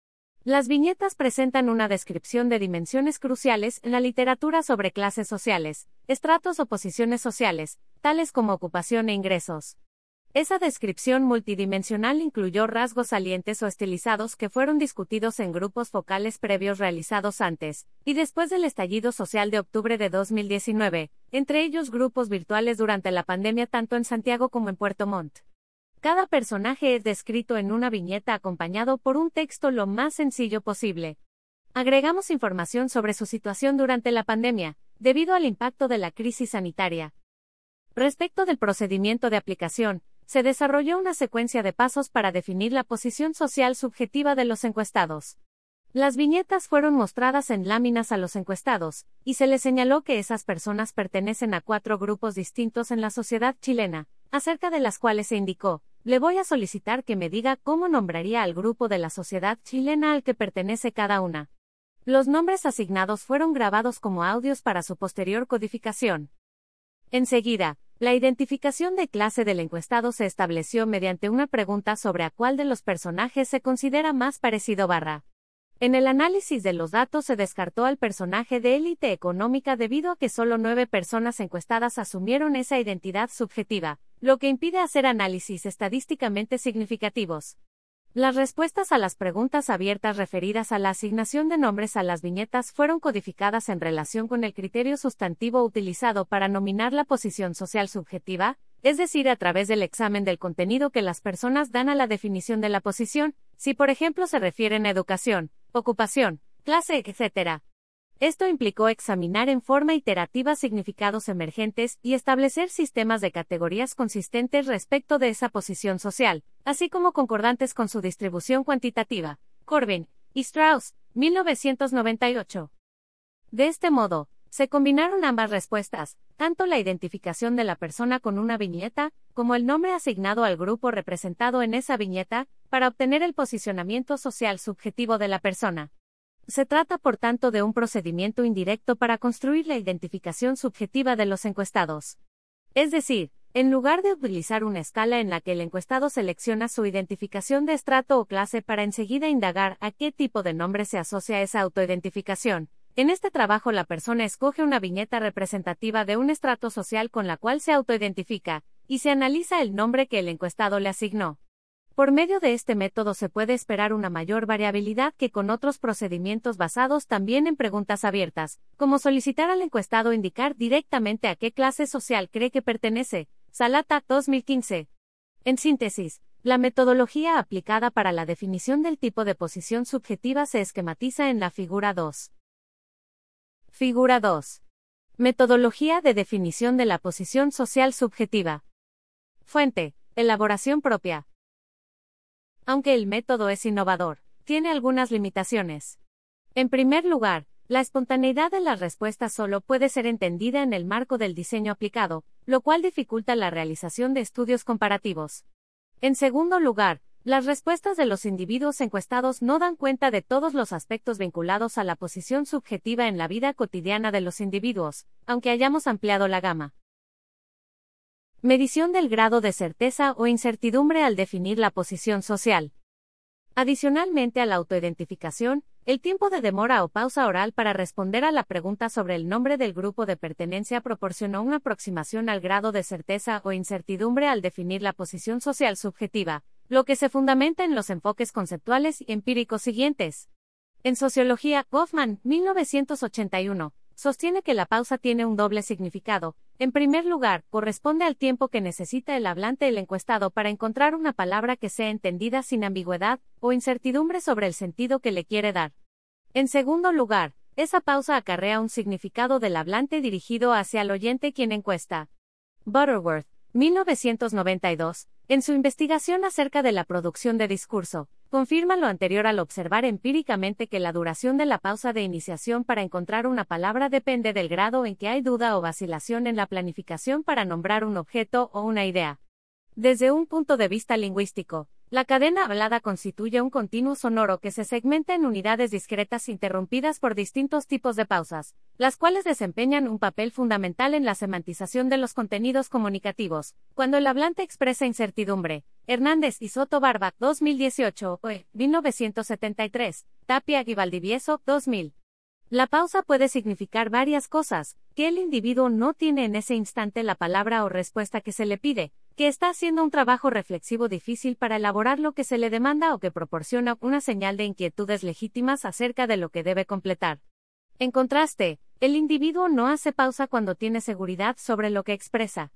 Las viñetas presentan una descripción de dimensiones cruciales en la literatura sobre clases sociales, estratos o posiciones sociales, tales como ocupación e ingresos. Esa descripción multidimensional incluyó rasgos salientes o estilizados que fueron discutidos en grupos focales previos realizados antes y después del estallido social de octubre de dos mil diecinueve, entre ellos grupos virtuales durante la pandemia tanto en Santiago como en Puerto Montt. Cada personaje es descrito en una viñeta acompañado por un texto lo más sencillo posible. Agregamos información sobre su situación durante la pandemia, debido al impacto de la crisis sanitaria. Respecto del procedimiento de aplicación, se desarrolló una secuencia de pasos para definir la posición social subjetiva de los encuestados. Las viñetas fueron mostradas en láminas a los encuestados, y se les señaló que esas personas pertenecen a cuatro grupos distintos en la sociedad chilena, acerca de las cuales se indicó: le voy a solicitar que me diga cómo nombraría al grupo de la sociedad chilena al que pertenece cada una. Los nombres asignados fueron grabados como audios para su posterior codificación. Enseguida, la identificación de clase del encuestado se estableció mediante una pregunta sobre a cuál de los personajes se considera más parecido barra. En el análisis de los datos se descartó al personaje de élite económica debido a que solo nueve personas encuestadas asumieron esa identidad subjetiva, lo que impide hacer análisis estadísticamente significativos. Las respuestas a las preguntas abiertas referidas a la asignación de nombres a las viñetas fueron codificadas en relación con el criterio sustantivo utilizado para nominar la posición social subjetiva, es decir, a través del examen del contenido que las personas dan a la definición de la posición, si por ejemplo se refieren a educación, ocupación, clase, etcétera. Esto implicó examinar en forma iterativa significados emergentes y establecer sistemas de categorías consistentes respecto de esa posición social, así como concordantes con su distribución cuantitativa. Corbin y Strauss, mil novecientos noventa y ocho. De este modo, se combinaron ambas respuestas, tanto la identificación de la persona con una viñeta, como el nombre asignado al grupo representado en esa viñeta, para obtener el posicionamiento social subjetivo de la persona. Se trata por tanto de un procedimiento indirecto para construir la identificación subjetiva de los encuestados. Es decir, en lugar de utilizar una escala en la que el encuestado selecciona su identificación de estrato o clase para enseguida indagar a qué tipo de nombre se asocia esa autoidentificación, en este trabajo la persona escoge una viñeta representativa de un estrato social con la cual se autoidentifica, y se analiza el nombre que el encuestado le asignó. Por medio de este método se puede esperar una mayor variabilidad que con otros procedimientos basados también en preguntas abiertas, como solicitar al encuestado indicar directamente a qué clase social cree que pertenece. Salata, dos mil quince. En síntesis, la metodología aplicada para la definición del tipo de posición subjetiva se esquematiza en la figura dos. Figura dos. Metodología de definición de la posición social subjetiva. Fuente: elaboración propia. Aunque el método es innovador, tiene algunas limitaciones. En primer lugar, la espontaneidad de las respuestas solo puede ser entendida en el marco del diseño aplicado, lo cual dificulta la realización de estudios comparativos. En segundo lugar, las respuestas de los individuos encuestados no dan cuenta de todos los aspectos vinculados a la posición subjetiva en la vida cotidiana de los individuos, aunque hayamos ampliado la gama. Medición del grado de certeza o incertidumbre al definir la posición social. Adicionalmente a la autoidentificación, el tiempo de demora o pausa oral para responder a la pregunta sobre el nombre del grupo de pertenencia proporcionó una aproximación al grado de certeza o incertidumbre al definir la posición social subjetiva, lo que se fundamenta en los enfoques conceptuales y empíricos siguientes. En Sociología, Goffman, mil novecientos ochenta y uno, sostiene que la pausa tiene un doble significado. En primer lugar, corresponde al tiempo que necesita el hablante el encuestado para encontrar una palabra que sea entendida sin ambigüedad o incertidumbre sobre el sentido que le quiere dar. En segundo lugar, esa pausa acarrea un significado del hablante dirigido hacia el oyente quien encuesta. Butterworth, mil novecientos noventa y dos, en su investigación acerca de la producción de discurso, confirma lo anterior al observar empíricamente que la duración de la pausa de iniciación para encontrar una palabra depende del grado en que hay duda o vacilación en la planificación para nombrar un objeto o una idea. Desde un punto de vista lingüístico, la cadena hablada constituye un continuo sonoro que se segmenta en unidades discretas interrumpidas por distintos tipos de pausas, las cuales desempeñan un papel fundamental en la semantización de los contenidos comunicativos. Cuando el hablante expresa incertidumbre, Hernández y Soto Barba, dos mil dieciocho, o mil novecientos setenta y tres, Tapia y Valdivieso, dos mil. La pausa puede significar varias cosas: que el individuo no tiene en ese instante la palabra o respuesta que se le pide, que está haciendo un trabajo reflexivo difícil para elaborar lo que se le demanda o que proporciona una señal de inquietudes legítimas acerca de lo que debe completar. En contraste, el individuo no hace pausa cuando tiene seguridad sobre lo que expresa.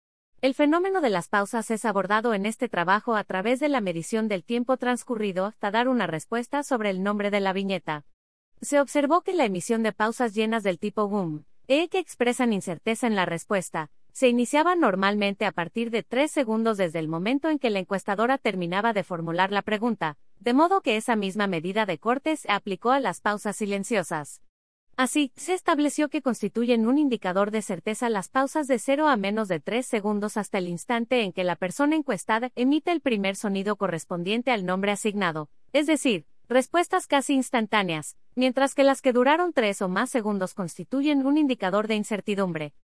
El fenómeno de las pausas es abordado en este trabajo a través de la medición del tiempo transcurrido hasta dar una respuesta sobre el nombre de la viñeta. Se observó que la emisión de pausas llenas del tipo W U M, E que expresan incerteza en la respuesta, se iniciaba normalmente a partir de tres segundos desde el momento en que la encuestadora terminaba de formular la pregunta, de modo que esa misma medida de corte se aplicó a las pausas silenciosas. Así, se estableció que constituyen un indicador de certeza las pausas de cero a menos de tres segundos hasta el instante en que la persona encuestada emite el primer sonido correspondiente al nombre asignado, es decir, respuestas casi instantáneas, mientras que las que duraron tres o más segundos constituyen un indicador de incertidumbre.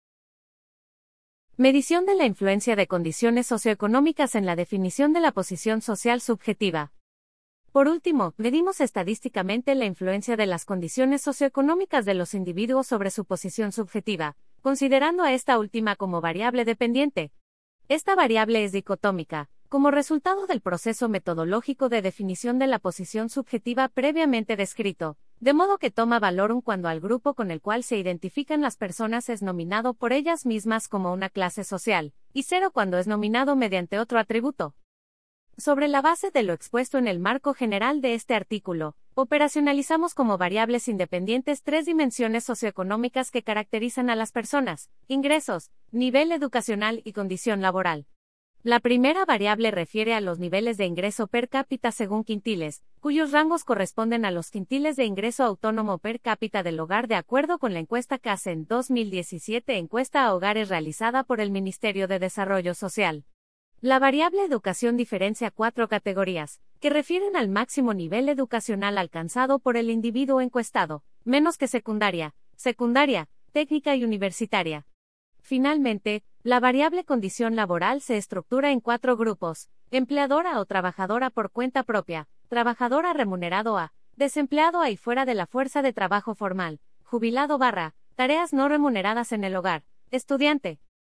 Medición de la influencia de condiciones socioeconómicas en la definición de la posición social subjetiva. Por último, medimos estadísticamente la influencia de las condiciones socioeconómicas de los individuos sobre su posición subjetiva, considerando a esta última como variable dependiente. Esta variable es dicotómica, como resultado del proceso metodológico de definición de la posición subjetiva previamente descrito, de modo que toma valor un cuando al grupo con el cual se identifican las personas es nominado por ellas mismas como una clase social, y cero cuando es nominado mediante otro atributo. Sobre la base de lo expuesto en el marco general de este artículo, operacionalizamos como variables independientes tres dimensiones socioeconómicas que caracterizan a las personas: ingresos, nivel educacional y condición laboral. La primera variable refiere a los niveles de ingreso per cápita según quintiles, cuyos rangos corresponden a los quintiles de ingreso autónomo per cápita del hogar de acuerdo con la encuesta C A S en dos mil diecisiete, encuesta a hogares realizada por el Ministerio de Desarrollo Social. La variable educación diferencia cuatro categorías, que refieren al máximo nivel educacional alcanzado por el individuo encuestado, menos que secundaria, secundaria, técnica y universitaria. Finalmente, la variable condición laboral se estructura en cuatro grupos: empleadora o trabajadora por cuenta propia, trabajadora remunerado A, desempleado A y fuera de la fuerza de trabajo formal, jubilado barra, tareas no remuneradas en el hogar, estudiante.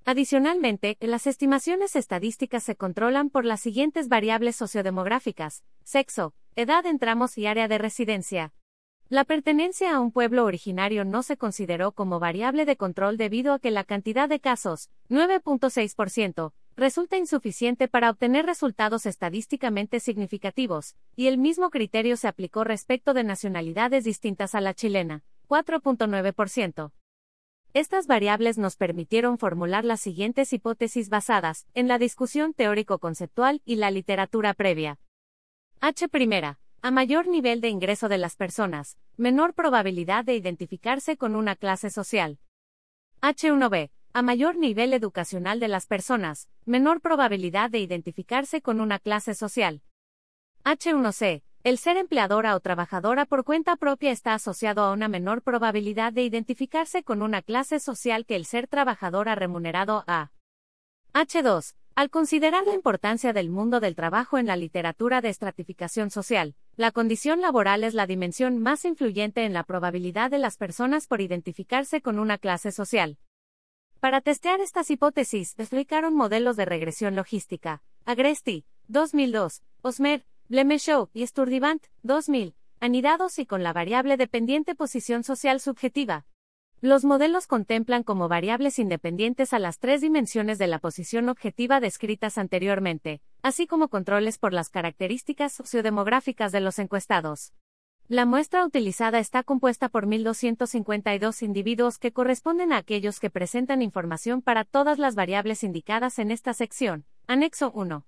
Adicionalmente, las estimaciones estadísticas se controlan por las siguientes variables sociodemográficas: sexo, edad en tramos y área de residencia. La pertenencia a un pueblo originario no se consideró como variable de control debido a que la cantidad de casos, nueve punto seis por ciento, resulta insuficiente para obtener resultados estadísticamente significativos, y el mismo criterio se aplicó respecto de nacionalidades distintas a la chilena, cuatro punto nueve por ciento. Estas variables nos permitieron formular las siguientes hipótesis basadas en la discusión teórico-conceptual y la literatura previa. H. Primera. A mayor nivel de ingreso de las personas, menor probabilidad de identificarse con una clase social. H uno B. A mayor nivel educacional de las personas, menor probabilidad de identificarse con una clase social. H uno C. El ser empleadora o trabajadora por cuenta propia está asociado a una menor probabilidad de identificarse con una clase social que el ser trabajadora remunerado a. H dos. Al considerar la importancia del mundo del trabajo en la literatura de estratificación social, la condición laboral es la dimensión más influyente en la probabilidad de las personas por identificarse con una clase social. Para testear estas hipótesis, explicaron modelos de regresión logística. Agresti, dos mil dos, Osmer, Blemeshow y Sturdivant, dos mil, anidados y con la variable dependiente posición social subjetiva. Los modelos contemplan como variables independientes a las tres dimensiones de la posición objetiva descritas anteriormente, así como controles por las características sociodemográficas de los encuestados. La muestra utilizada está compuesta por mil doscientos cincuenta y dos individuos que corresponden a aquellos que presentan información para todas las variables indicadas en esta sección. Anexo uno.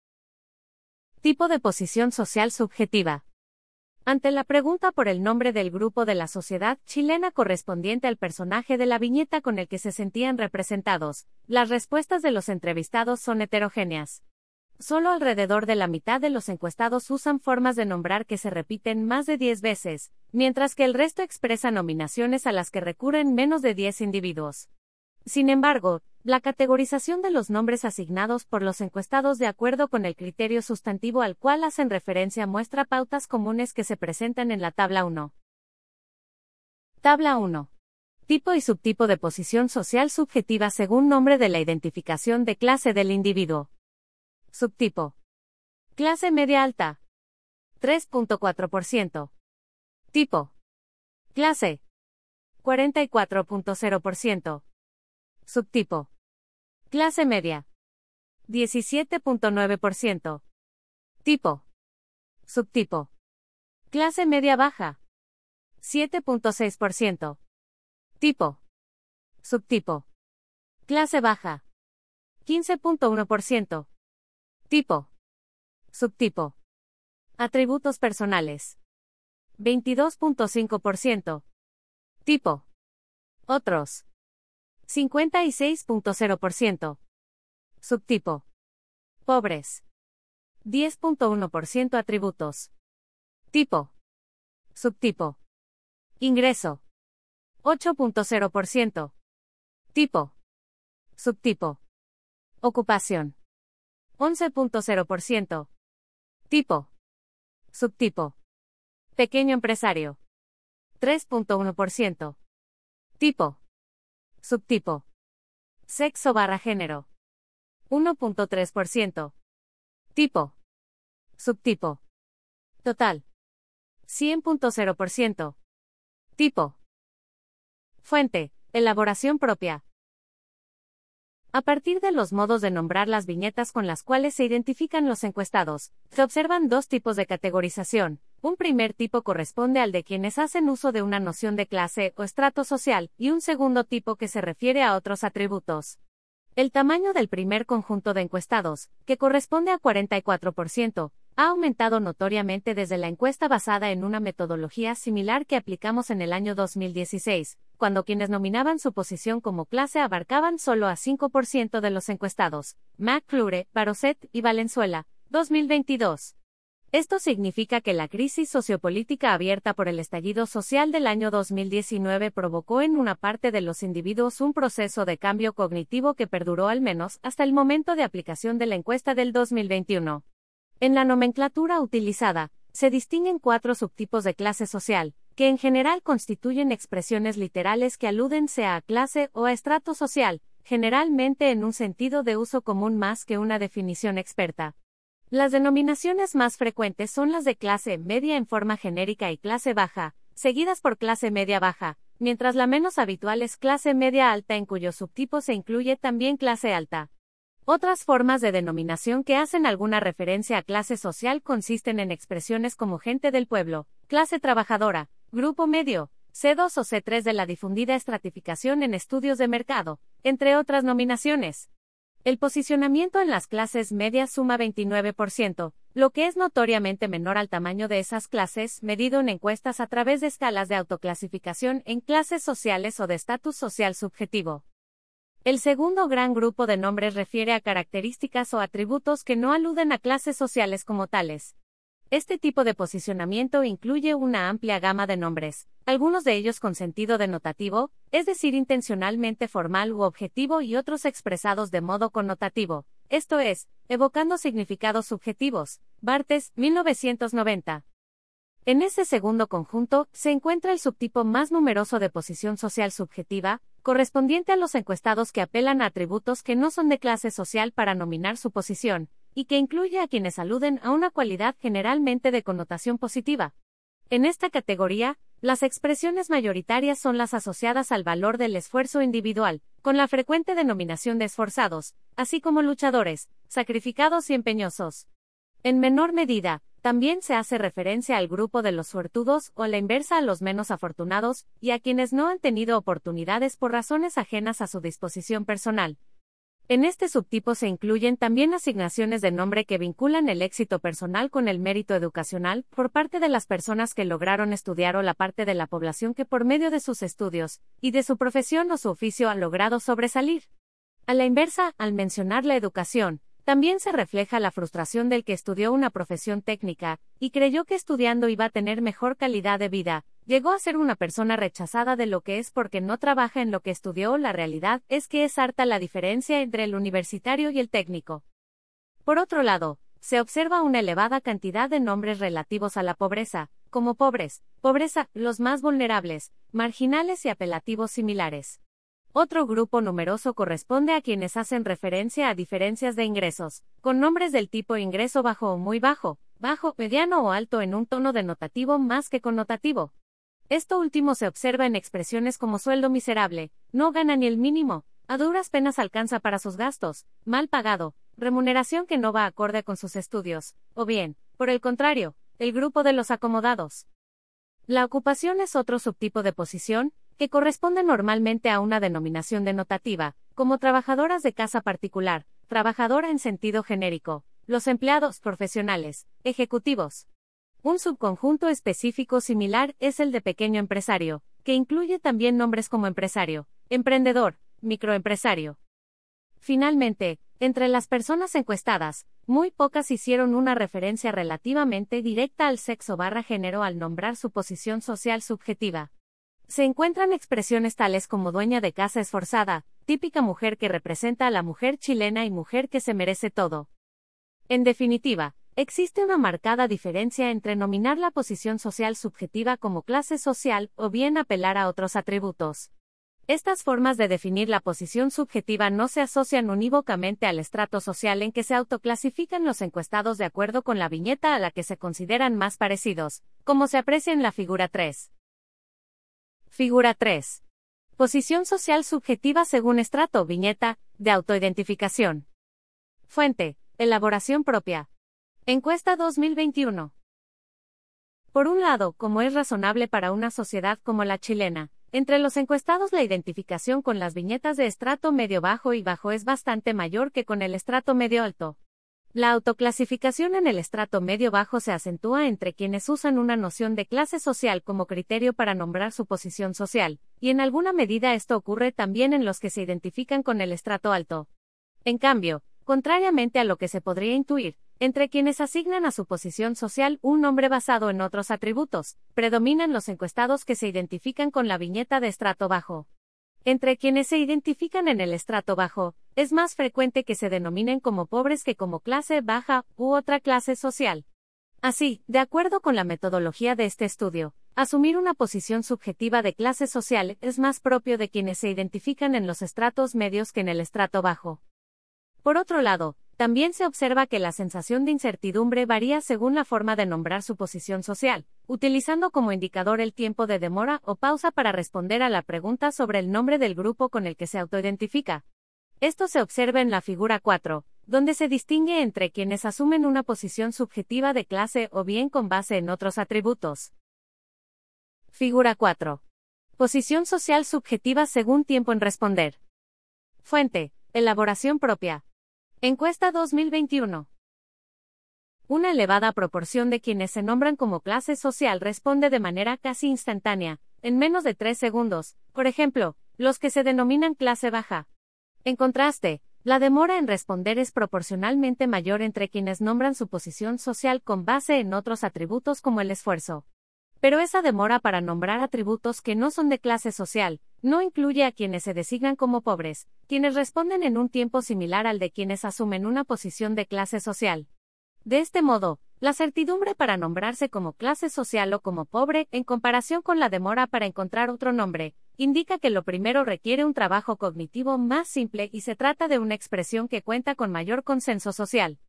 Tipo de posición social subjetiva. Ante la pregunta por el nombre del grupo de la sociedad chilena correspondiente al personaje de la viñeta con el que se sentían representados, las respuestas de los entrevistados son heterogéneas. Solo alrededor de la mitad de los encuestados usan formas de nombrar que se repiten más de diez veces, mientras que el resto expresa nominaciones a las que recurren menos de diez individuos. Sin embargo, la categorización de los nombres asignados por los encuestados de acuerdo con el criterio sustantivo al cual hacen referencia muestra pautas comunes que se presentan en la tabla uno. Tabla uno. Tipo y subtipo de posición social subjetiva según nombre de la identificación de clase del individuo. Subtipo. Clase media alta. tres punto cuatro por ciento. Tipo. Clase. cuarenta y cuatro punto cero por ciento. Subtipo. Clase media. diecisiete punto nueve por ciento. Tipo. Subtipo. Clase media baja. siete punto seis por ciento. Tipo. Subtipo. Clase baja. quince punto uno por ciento. Tipo. Subtipo. Atributos personales. veintidós punto cinco por ciento. Tipo. Otros. cincuenta y seis punto cero por ciento. Subtipo. Pobres. diez punto uno por ciento atributos. Tipo. Subtipo. Ingreso. ocho punto cero por ciento. Tipo. Subtipo. Ocupación. once punto cero por ciento. Tipo. Subtipo. Pequeño empresario. tres punto uno por ciento. Tipo. Subtipo. Sexo barra género. uno punto tres por ciento. Tipo. Subtipo. Total. cien punto cero por ciento. Tipo. Fuente. Elaboración propia. A partir de los modos de nombrar las viñetas con las cuales se identifican los encuestados, se observan dos tipos de categorización. Un primer tipo corresponde al de quienes hacen uso de una noción de clase o estrato social, y un segundo tipo que se refiere a otros atributos. El tamaño del primer conjunto de encuestados, que corresponde a cuarenta y cuatro por ciento, ha aumentado notoriamente desde la encuesta basada en una metodología similar que aplicamos en el año dos mil dieciséis, cuando quienes nominaban su posición como clase abarcaban solo a cinco por ciento de los encuestados. McClure, Baroset y Valenzuela, dos mil veintidós. Esto significa que la crisis sociopolítica abierta por el estallido social del año dos mil diecinueve provocó en una parte de los individuos un proceso de cambio cognitivo que perduró al menos hasta el momento de aplicación de la encuesta del dos mil veintiuno. En la nomenclatura utilizada, se distinguen cuatro subtipos de clase social, que en general constituyen expresiones literales que aluden sea a clase o a estrato social, generalmente en un sentido de uso común más que una definición experta. Las denominaciones más frecuentes son las de clase media en forma genérica y clase baja, seguidas por clase media baja, mientras la menos habitual es clase media alta en cuyo subtipo se incluye también clase alta. Otras formas de denominación que hacen alguna referencia a clase social consisten en expresiones como gente del pueblo, clase trabajadora, grupo medio, C dos o C tres de la difundida estratificación en estudios de mercado, entre otras nominaciones. El posicionamiento en las clases medias suma veintinueve por ciento, lo que es notoriamente menor al tamaño de esas clases, medido en encuestas a través de escalas de autoclasificación en clases sociales o de estatus social subjetivo. El segundo gran grupo de nombres refiere a características o atributos que no aluden a clases sociales como tales. Este tipo de posicionamiento incluye una amplia gama de nombres, algunos de ellos con sentido denotativo, es decir, intencionalmente formal u objetivo, y otros expresados de modo connotativo, esto es, evocando significados subjetivos. Barthes, mil novecientos noventa. En ese segundo conjunto, se encuentra el subtipo más numeroso de posición social subjetiva, correspondiente a los encuestados que apelan a atributos que no son de clase social para nominar su posición, y que incluye a quienes aluden a una cualidad generalmente de connotación positiva. En esta categoría, las expresiones mayoritarias son las asociadas al valor del esfuerzo individual, con la frecuente denominación de esforzados, así como luchadores, sacrificados y empeñosos. En menor medida, también se hace referencia al grupo de los suertudos o a la inversa a los menos afortunados, y a quienes no han tenido oportunidades por razones ajenas a su disposición personal. En este subtipo se incluyen también asignaciones de nombre que vinculan el éxito personal con el mérito educacional, por parte de las personas que lograron estudiar o la parte de la población que por medio de sus estudios, y de su profesión o su oficio han logrado sobresalir. A la inversa, al mencionar la educación, también se refleja la frustración del que estudió una profesión técnica, y creyó que estudiando iba a tener mejor calidad de vida. Llegó a ser una persona rechazada de lo que es porque no trabaja en lo que estudió. La realidad es que es harta la diferencia entre el universitario y el técnico. Por otro lado, se observa una elevada cantidad de nombres relativos a la pobreza, como pobres, pobreza, los más vulnerables, marginales y apelativos similares. Otro grupo numeroso corresponde a quienes hacen referencia a diferencias de ingresos, con nombres del tipo ingreso bajo o muy bajo, bajo, mediano o alto en un tono denotativo más que connotativo. Esto último se observa en expresiones como sueldo miserable, no gana ni el mínimo, a duras penas alcanza para sus gastos, mal pagado, remuneración que no va acorde con sus estudios, o bien, por el contrario, el grupo de los acomodados. La ocupación es otro subtipo de posición, que corresponde normalmente a una denominación denotativa, como trabajadoras de casa particular, trabajadora en sentido genérico, los empleados profesionales, ejecutivos. Un subconjunto específico similar es el de pequeño empresario, que incluye también nombres como empresario, emprendedor, microempresario. Finalmente, entre las personas encuestadas, muy pocas hicieron una referencia relativamente directa al sexo barra género al nombrar su posición social subjetiva. Se encuentran expresiones tales como dueña de casa esforzada, típica mujer que representa a la mujer chilena y mujer que se merece todo. En definitiva, existe una marcada diferencia entre nominar la posición social subjetiva como clase social o bien apelar a otros atributos. Estas formas de definir la posición subjetiva no se asocian unívocamente al estrato social en que se autoclasifican los encuestados de acuerdo con la viñeta a la que se consideran más parecidos, como se aprecia en la figura tres. Figura tres. Posición social subjetiva según estrato, viñeta, de autoidentificación. Fuente, elaboración propia. Encuesta dos mil veintiuno. Por un lado, como es razonable para una sociedad como la chilena, entre los encuestados la identificación con las viñetas de estrato medio bajo y bajo es bastante mayor que con el estrato medio alto. La autoclasificación en el estrato medio bajo se acentúa entre quienes usan una noción de clase social como criterio para nombrar su posición social, y en alguna medida esto ocurre también en los que se identifican con el estrato alto. En cambio, contrariamente a lo que se podría intuir, entre quienes asignan a su posición social un nombre basado en otros atributos, predominan los encuestados que se identifican con la viñeta de estrato bajo. Entre quienes se identifican en el estrato bajo, es más frecuente que se denominen como pobres que como clase baja u otra clase social. Así, de acuerdo con la metodología de este estudio, Asumir una posición subjetiva de clase social es más propio de quienes se identifican en los estratos medios que en el estrato bajo. Por otro lado, también se observa que la sensación de incertidumbre varía según la forma de nombrar su posición social, utilizando como indicador el tiempo de demora o pausa para responder a la pregunta sobre el nombre del grupo con el que se autoidentifica. Esto se observa en la figura cuatro, donde se distingue entre quienes asumen una posición subjetiva de clase o bien con base en otros atributos. Figura cuatro. Posición social subjetiva según tiempo en responder. Fuente: elaboración propia. Encuesta dos mil veintiuno. Una elevada proporción de quienes se nombran como clase social responde de manera casi instantánea, en menos de tres segundos, por ejemplo, los que se denominan clase baja. En contraste, la demora en responder es proporcionalmente mayor entre quienes nombran su posición social con base en otros atributos como el esfuerzo. Pero esa demora para nombrar atributos que no son de clase social, no incluye a quienes se designan como pobres, quienes responden en un tiempo similar al de quienes asumen una posición de clase social. De este modo, la certidumbre para nombrarse como clase social o como pobre, en comparación con la demora para encontrar otro nombre, indica que lo primero requiere un trabajo cognitivo más simple y se trata de una expresión que cuenta con mayor consenso social.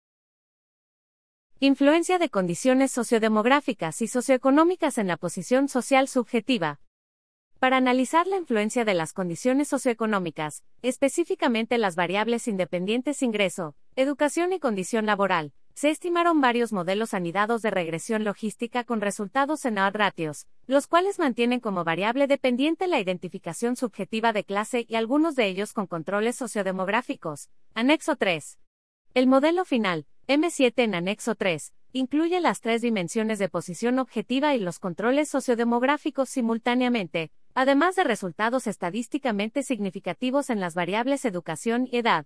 Influencia de condiciones sociodemográficas y socioeconómicas en la posición social subjetiva. Para analizar la influencia de las condiciones socioeconómicas, específicamente las variables independientes ingreso, educación y condición laboral, se estimaron varios modelos anidados de regresión logística con resultados en odd ratios, los cuales mantienen como variable dependiente la identificación subjetiva de clase y algunos de ellos con controles sociodemográficos. Anexo tres. El modelo final, eme siete en anexo tres, incluye las tres dimensiones de posición objetiva y los controles sociodemográficos simultáneamente, además de resultados estadísticamente significativos en las variables educación y edad.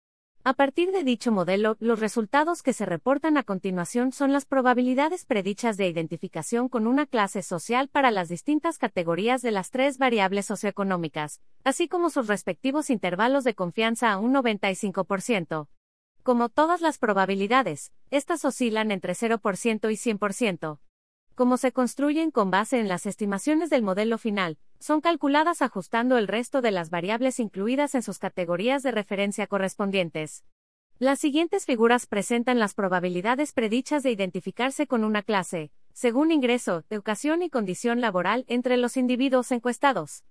A partir de dicho modelo, los resultados que se reportan a continuación son las probabilidades predichas de identificación con una clase social para las distintas categorías de las tres variables socioeconómicas, así como sus respectivos intervalos de confianza a un noventa y cinco por ciento. Como todas las probabilidades, estas oscilan entre cero por ciento y cien por ciento. Como se construyen con base en las estimaciones del modelo final, son calculadas ajustando el resto de las variables incluidas en sus categorías de referencia correspondientes. Las siguientes figuras presentan las probabilidades predichas de identificarse con una clase, según ingreso, educación y condición laboral entre los individuos encuestados.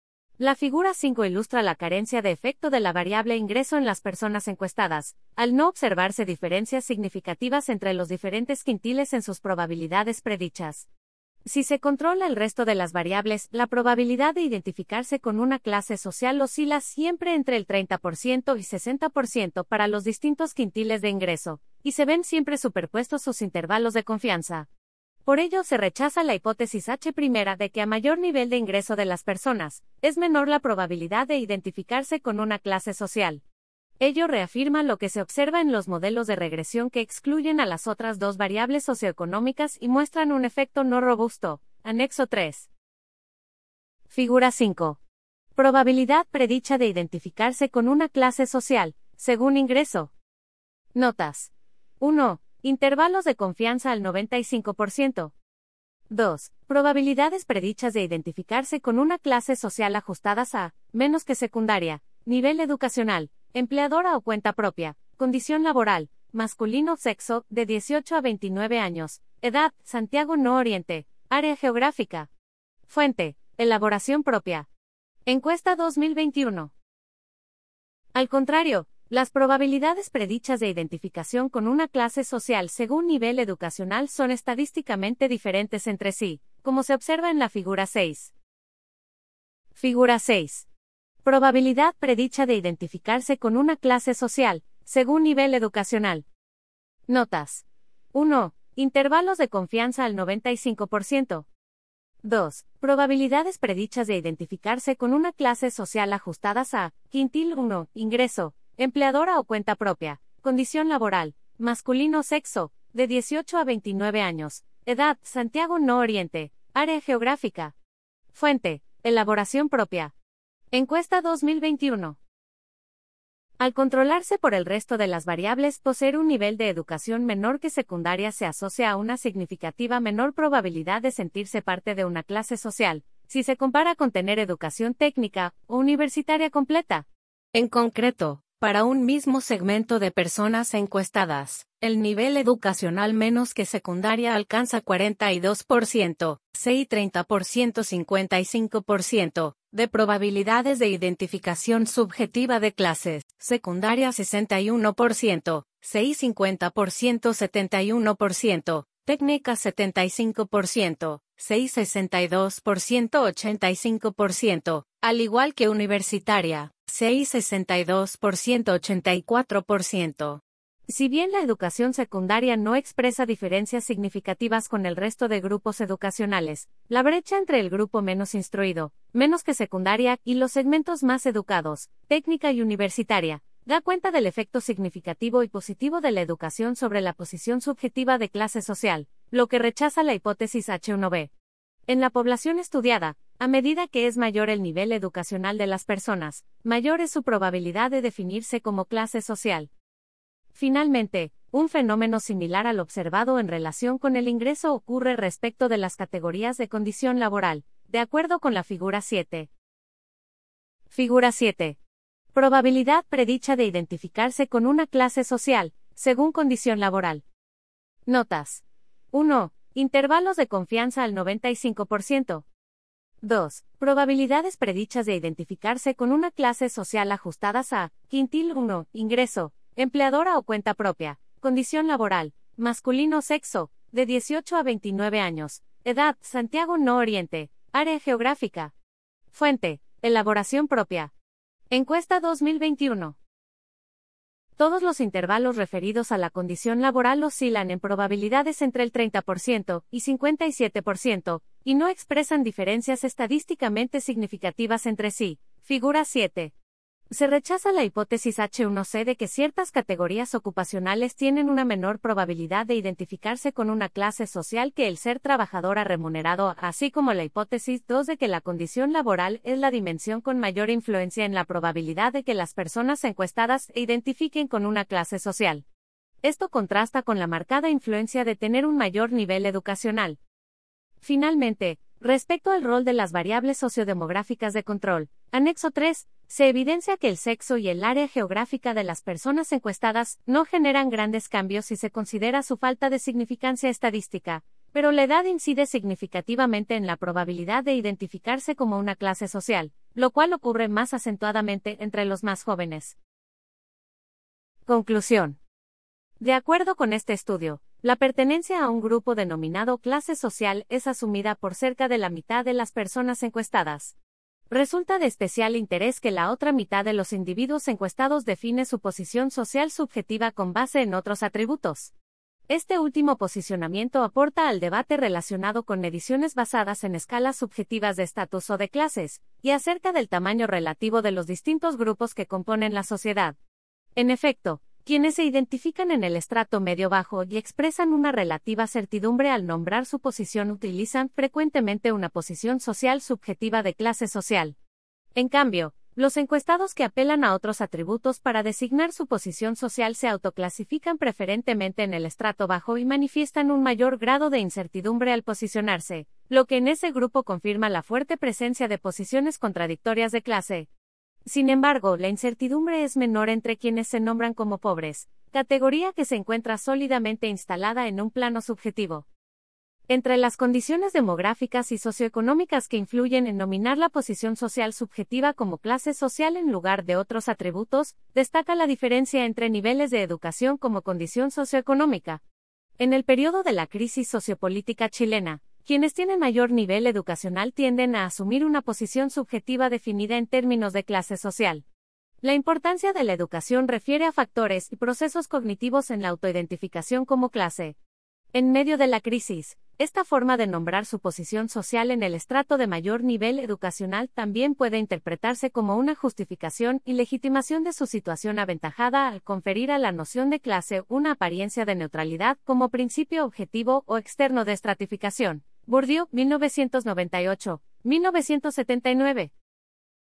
La figura cinco ilustra la carencia de efecto de la variable ingreso en las personas encuestadas, al no observarse diferencias significativas entre los diferentes quintiles en sus probabilidades predichas. Si se controla el resto de las variables, la probabilidad de identificarse con una clase social oscila siempre entre el treinta por ciento y sesenta por ciento para los distintos quintiles de ingreso, y se ven siempre superpuestos sus intervalos de confianza. Por ello se rechaza la hipótesis H primera de que a mayor nivel de ingreso de las personas, es menor la probabilidad de identificarse con una clase social. Ello reafirma lo que se observa en los modelos de regresión que excluyen a las otras dos variables socioeconómicas y muestran un efecto no robusto. Anexo tres. Figura cinco. Probabilidad predicha de identificarse con una clase social, según ingreso. Notas. uno. Intervalos de confianza al noventa y cinco por ciento. dos. Probabilidades predichas de identificarse con una clase social ajustadas a, menos que secundaria, nivel educacional, empleadora o cuenta propia, condición laboral, masculino sexo, de dieciocho a veintinueve años, edad, Santiago no Oriente, área geográfica. Fuente, elaboración propia. Encuesta dos mil veintiuno. Al contrario, las probabilidades predichas de identificación con una clase social según nivel educacional son estadísticamente diferentes entre sí, como se observa en la figura seis. Figura seis. Probabilidad predicha de identificarse con una clase social, según nivel educacional. Notas. uno. Intervalos de confianza al noventa y cinco por ciento. dos. Probabilidades predichas de identificarse con una clase social ajustadas a, quintil uno, ingreso, empleadora o cuenta propia, condición laboral, masculino sexo, de dieciocho a veintinueve años, edad, Santiago no Oriente, área geográfica. Fuente, elaboración propia. Encuesta dos mil veintiuno. Al controlarse por el resto de las variables, poseer un nivel de educación menor que secundaria se asocia a una significativa menor probabilidad de sentirse parte de una clase social, si se compara con tener educación técnica o universitaria completa. En concreto, para un mismo segmento de personas encuestadas, el nivel educacional menos que secundaria alcanza cuarenta y dos por ciento, C y treinta por ciento cincuenta y cinco por ciento, de probabilidades de identificación subjetiva de clases, secundaria sesenta y uno por ciento, C y cincuenta por ciento setenta y uno por ciento, técnica setenta y cinco por ciento, C y sesenta y dos por ciento ochenta y cinco por ciento, al igual que universitaria, C y sesenta y dos por ciento ochenta y cuatro por ciento. Si bien la educación secundaria no expresa diferencias significativas con el resto de grupos educacionales, la brecha entre el grupo menos instruido, menos que secundaria, y los segmentos más educados, técnica y universitaria, da cuenta del efecto significativo y positivo de la educación sobre la posición subjetiva de clase social, lo que rechaza la hipótesis H uno B. En la población estudiada, a medida que es mayor el nivel educacional de las personas, mayor es su probabilidad de definirse como clase social. Finalmente, un fenómeno similar al observado en relación con el ingreso ocurre respecto de las categorías de condición laboral, de acuerdo con la figura siete. Figura siete. Probabilidad predicha de identificarse con una clase social, según condición laboral. Notas. uno. Intervalos de confianza al noventa y cinco por ciento. dos. Probabilidades predichas de identificarse con una clase social ajustadas a quintil uno. Ingreso, empleadora o cuenta propia, condición laboral, masculino sexo, de dieciocho a veintinueve años, edad, Santiago no Oriente, área geográfica. Fuente, elaboración propia. Encuesta dos mil veintiuno. Todos los intervalos referidos a la condición laboral oscilan en probabilidades entre el treinta por ciento y cincuenta y siete por ciento, y no expresan diferencias estadísticamente significativas entre sí. Figura siete. Se rechaza la hipótesis H uno C de que ciertas categorías ocupacionales tienen una menor probabilidad de identificarse con una clase social que el ser trabajador remunerado, así como la hipótesis dos de que la condición laboral es la dimensión con mayor influencia en la probabilidad de que las personas encuestadas se identifiquen con una clase social. Esto contrasta con la marcada influencia de tener un mayor nivel educacional. Finalmente, respecto al rol de las variables sociodemográficas de control, anexo tres, se evidencia que el sexo y el área geográfica de las personas encuestadas no generan grandes cambios si se considera su falta de significancia estadística, pero la edad incide significativamente en la probabilidad de identificarse como una clase social, lo cual ocurre más acentuadamente entre los más jóvenes. Conclusión. De acuerdo con este estudio, la pertenencia a un grupo denominado clase social es asumida por cerca de la mitad de las personas encuestadas. Resulta de especial interés que la otra mitad de los individuos encuestados define su posición social subjetiva con base en otros atributos. Este último posicionamiento aporta al debate relacionado con mediciones basadas en escalas subjetivas de estatus o de clases, y acerca del tamaño relativo de los distintos grupos que componen la sociedad. En efecto, quienes se identifican en el estrato medio-bajo y expresan una relativa certidumbre al nombrar su posición utilizan frecuentemente una posición social subjetiva de clase social. En cambio, los encuestados que apelan a otros atributos para designar su posición social se autoclasifican preferentemente en el estrato bajo y manifiestan un mayor grado de incertidumbre al posicionarse, lo que en ese grupo confirma la fuerte presencia de posiciones contradictorias de clase. Sin embargo, la incertidumbre es menor entre quienes se nombran como pobres, categoría que se encuentra sólidamente instalada en un plano subjetivo. Entre las condiciones demográficas y socioeconómicas que influyen en nominar la posición social subjetiva como clase social en lugar de otros atributos, destaca la diferencia entre niveles de educación como condición socioeconómica. En el periodo de la crisis sociopolítica chilena, quienes tienen mayor nivel educacional tienden a asumir una posición subjetiva definida en términos de clase social. La importancia de la educación refiere a factores y procesos cognitivos en la autoidentificación como clase. En medio de la crisis, esta forma de nombrar su posición social en el estrato de mayor nivel educacional también puede interpretarse como una justificación y legitimación de su situación aventajada al conferir a la noción de clase una apariencia de neutralidad como principio objetivo o externo de estratificación. Bourdieu, mil novecientos noventa y ocho, mil novecientos setenta y nueve.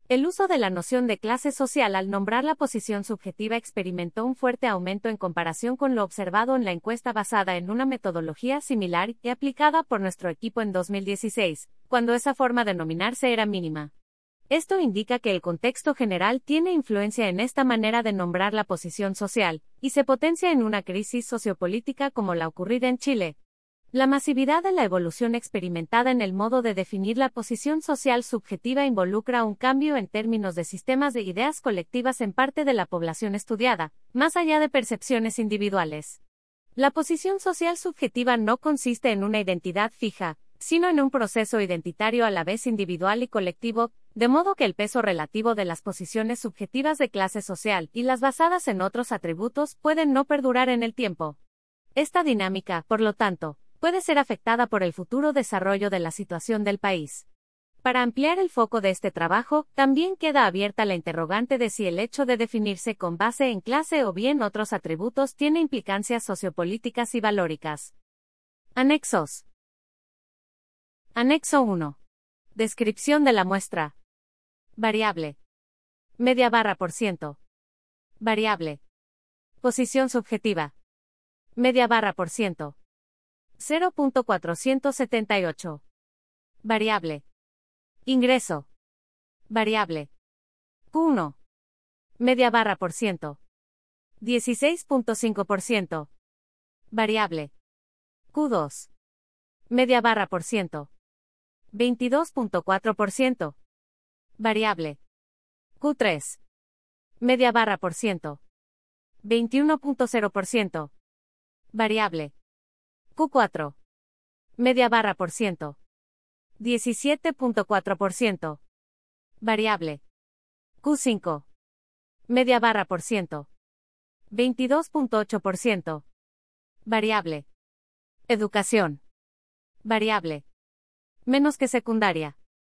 El uso de la noción de clase social al nombrar la posición subjetiva experimentó un fuerte aumento en comparación con lo observado en la encuesta basada en una metodología similar y aplicada por nuestro equipo en dos mil dieciséis, cuando esa forma de nominarse era mínima. Esto indica que el contexto general tiene influencia en esta manera de nombrar la posición social, y se potencia en una crisis sociopolítica como la ocurrida en Chile. La masividad de la evolución experimentada en el modo de definir la posición social subjetiva involucra un cambio en términos de sistemas de ideas colectivas en parte de la población estudiada, más allá de percepciones individuales. La posición social subjetiva no consiste en una identidad fija, sino en un proceso identitario a la vez individual y colectivo, de modo que el peso relativo de las posiciones subjetivas de clase social y las basadas en otros atributos pueden no perdurar en el tiempo. Esta dinámica, por lo tanto, puede ser afectada por el futuro desarrollo de la situación del país. Para ampliar el foco de este trabajo, también queda abierta la interrogante de si el hecho de definirse con base en clase o bien otros atributos tiene implicancias sociopolíticas y valóricas. Anexos. Anexo uno. Descripción de la muestra. Variable. Media barra por ciento. Variable. Posición subjetiva. Media barra por ciento. cero punto cuatrocientos setenta y ocho. Variable. Ingreso. Variable. Q uno. Media barra por ciento. dieciséis punto cinco por ciento. Variable. Q dos. Media barra por ciento. veintidós punto cuatro por ciento. Variable. Q tres. Media barra por ciento. veintiuno punto cero por ciento. Variable. Q cuatro. Media barra por ciento. diecisiete punto cuatro por ciento. Variable. Q cinco. Media barra por ciento. veintidós punto ocho por ciento. Variable. Educación. Variable. Menos que secundaria.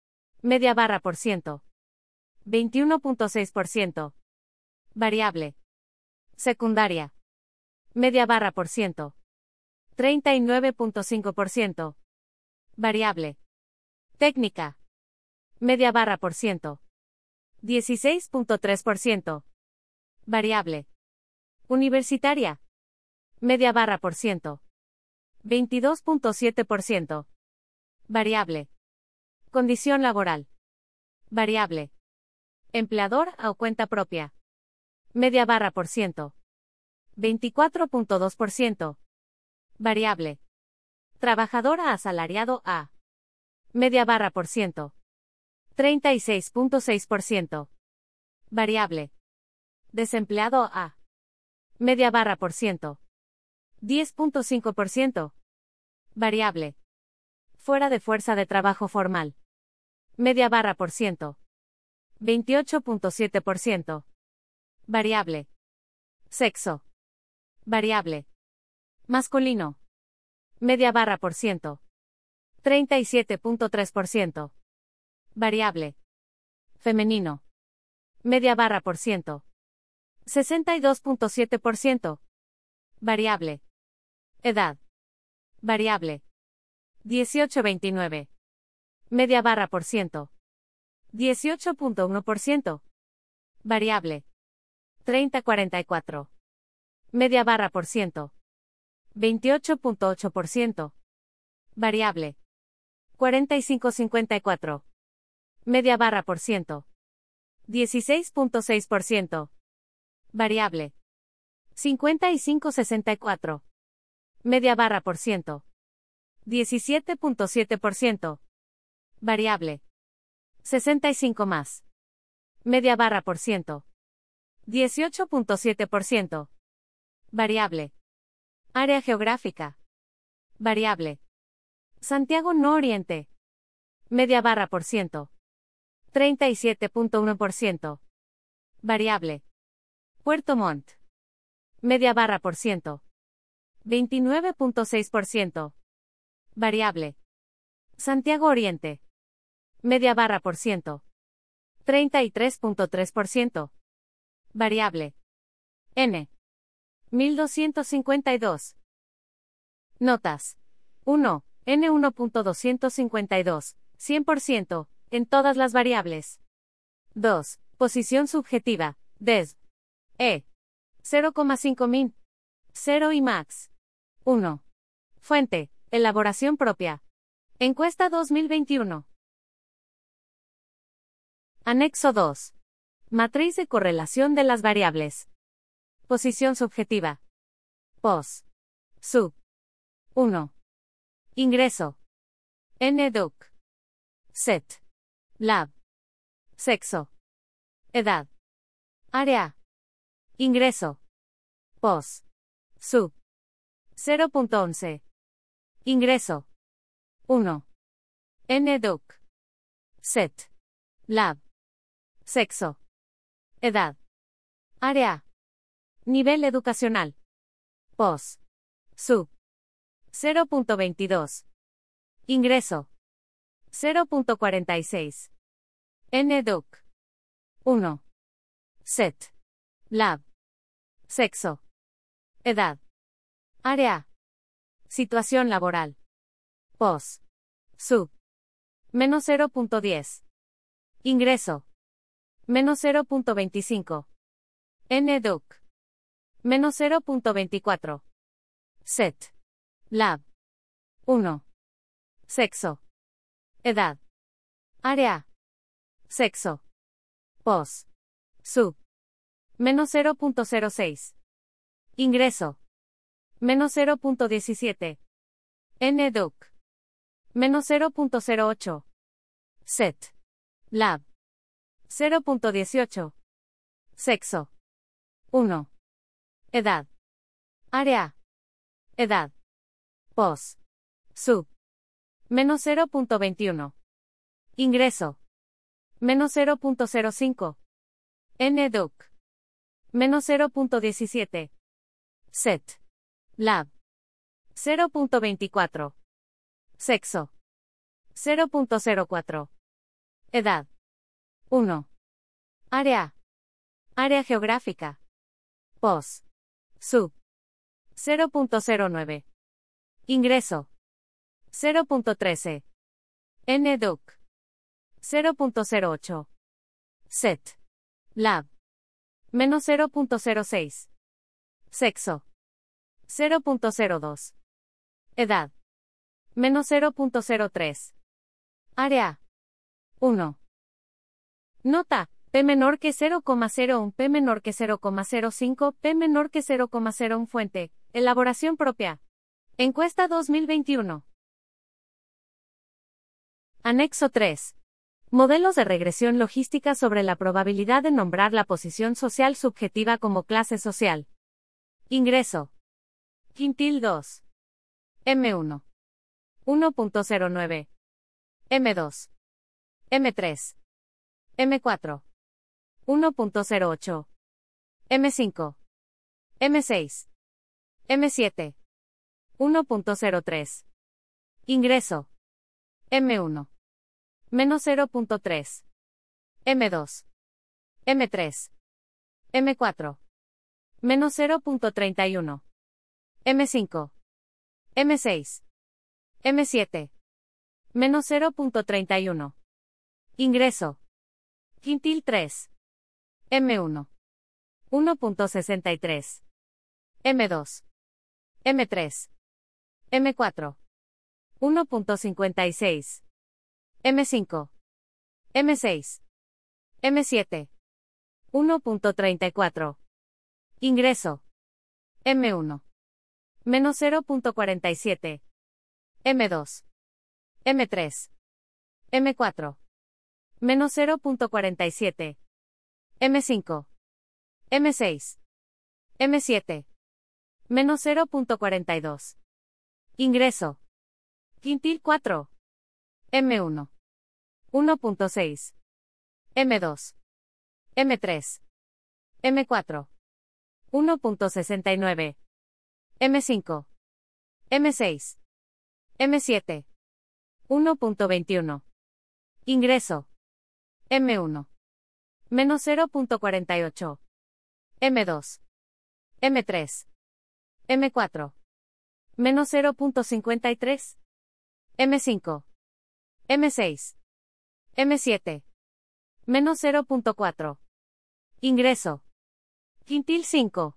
Media barra por ciento. veintiuno punto seis por ciento. Variable. Secundaria. Media barra por ciento. treinta y nueve punto cinco por ciento. Variable. Técnica. Media barra por ciento. dieciséis punto tres por ciento. Variable. Universitaria. Media barra por ciento. veintidós punto siete por ciento. Variable. Condición laboral. Variable. Empleador o cuenta propia. Media barra por ciento. veinticuatro punto dos por ciento. Variable. Trabajador asalariado A. Media barra por ciento. treinta y seis punto seis por ciento. Variable. Desempleado A. Media barra por ciento. diez punto cinco por ciento. Variable. Fuera de fuerza de trabajo formal. Media barra por ciento. veintiocho punto siete por ciento. Variable. Sexo. Variable. Masculino. Media barra por ciento. treinta y siete punto tres por ciento. Variable. Femenino. Media barra por ciento. sesenta y dos punto siete por ciento. Variable. Edad. Variable. dieciocho a veintinueve. Media barra por ciento. dieciocho punto uno por ciento. Variable. treinta a cuarenta y cuatro. Media barra por ciento. veintiocho punto ocho por ciento. Variable. cuarenta y cinco a cincuenta y cuatro. Media barra por ciento. dieciséis punto seis por ciento. Variable. cincuenta y cinco a sesenta y cuatro. Media barra por ciento. diecisiete punto siete por ciento. Variable. sesenta y cinco más. Media barra por ciento. dieciocho punto siete por ciento. Variable. Área geográfica. Variable. Santiago No Oriente. Media barra por ciento. treinta y siete punto uno por ciento. Variable. Puerto Montt. Media barra por ciento. veintinueve punto seis por ciento. Variable. Santiago Oriente. Media barra por ciento. treinta y tres punto tres por ciento. Variable. N. mil doscientos cincuenta y dos. Notas. uno. N uno punto doscientos cincuenta y dos. cien por ciento, en todas las variables. dos. Posición subjetiva, des. E. cero coma cinco min. cero y max. uno. Fuente, elaboración propia. Encuesta dos mil veintiuno. Anexo dos. Matriz de correlación de las variables. Posición subjetiva. Pos. Sub. uno. Ingreso. N-Duc. Set. Lab. Sexo. Edad. Área. Ingreso. Pos. Sub. cero punto once. Ingreso. uno. N-Duc. Set. Lab. Sexo. Edad. Área. Nivel educacional. Pos. Sub. cero punto veintidós. Ingreso. cero punto cuarenta y seis. N-Duc. uno. Set. Lab. Sexo. Edad. Área. Situación laboral. Pos. Sub. Menos cero punto diez. Ingreso. Menos cero punto veinticinco. N-Duc. Menos cero punto veinticuatro. Set. Lab. uno. Sexo. Edad. Área. Sexo. Pos. Sub. Menos cero punto cero seis. Ingreso. Menos cero punto diecisiete. N-Duc. Menos cero punto cero ocho. Set. Lab. cero punto dieciocho. Sexo. uno. Edad. Área. Edad. Pos. Sub. Menos cero punto veintiuno. Ingreso. Menos cero punto cero cinco. N-Duc. Menos cero punto diecisiete. Set. Lab. cero punto veinticuatro. Sexo. cero punto cero cuatro. Edad. uno. Área. Área geográfica. Pos. Sub. cero punto cero nueve. Ingreso. cero punto trece. N-Duc. cero punto cero ocho. Set. Lab. Menos cero punto cero seis. Sexo. cero punto cero dos. Edad. Menos cero punto cero tres. Área. uno. Nota. P menor que cero coma cero uno, P menor que cero coma cero cinco, P menor que cero coma cero uno. Fuente. Elaboración propia. Encuesta dos mil veintiuno. Anexo tres. Modelos de regresión logística sobre la probabilidad de nombrar la posición social subjetiva como clase social. Ingreso. Quintil dos. M uno. uno punto cero nueve. M dos. M tres. M cuatro. uno punto cero ocho. M cinco. M seis. M siete. uno punto cero tres. Ingreso. M uno. Menos cero punto tres. M dos. M tres. M cuatro. Menos cero punto treinta y uno. M cinco. M seis. M siete. Menos cero punto treinta y uno. Ingreso. Quintil tres. M uno. uno punto sesenta y tres. M dos. M tres. M cuatro. uno punto cincuenta y seis. M cinco. M seis. M siete. uno punto treinta y cuatro. Ingreso. M uno. Menos cero punto cuarenta y siete. M dos. M tres. M cuatro. Menos cero punto cuarenta y siete. M cinco. M seis. M siete. Menos cero punto cuarenta y dos. Ingreso. Quintil cuatro. M uno. uno punto seis. M dos. M tres. M cuatro. uno punto sesenta y nueve. M cinco. M seis. M siete. uno punto veintiuno. Ingreso. M uno. Menos cero punto cuarenta y ocho. M dos. M tres. M cuatro. Menos cero punto cincuenta y tres. M cinco. M seis. M siete. Menos cero punto cuatro. Ingreso. Quintil cinco.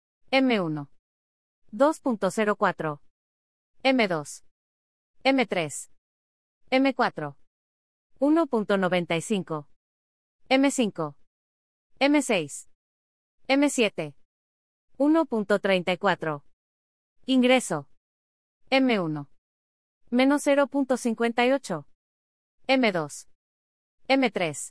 eme uno. dos punto cero cuatro. eme dos. eme tres. eme cuatro. uno punto noventa y cinco. eme cinco. eme seis. eme siete. uno punto treinta y cuatro. Ingreso. eme uno. Menos cero punto cincuenta y ocho. eme dos. eme tres.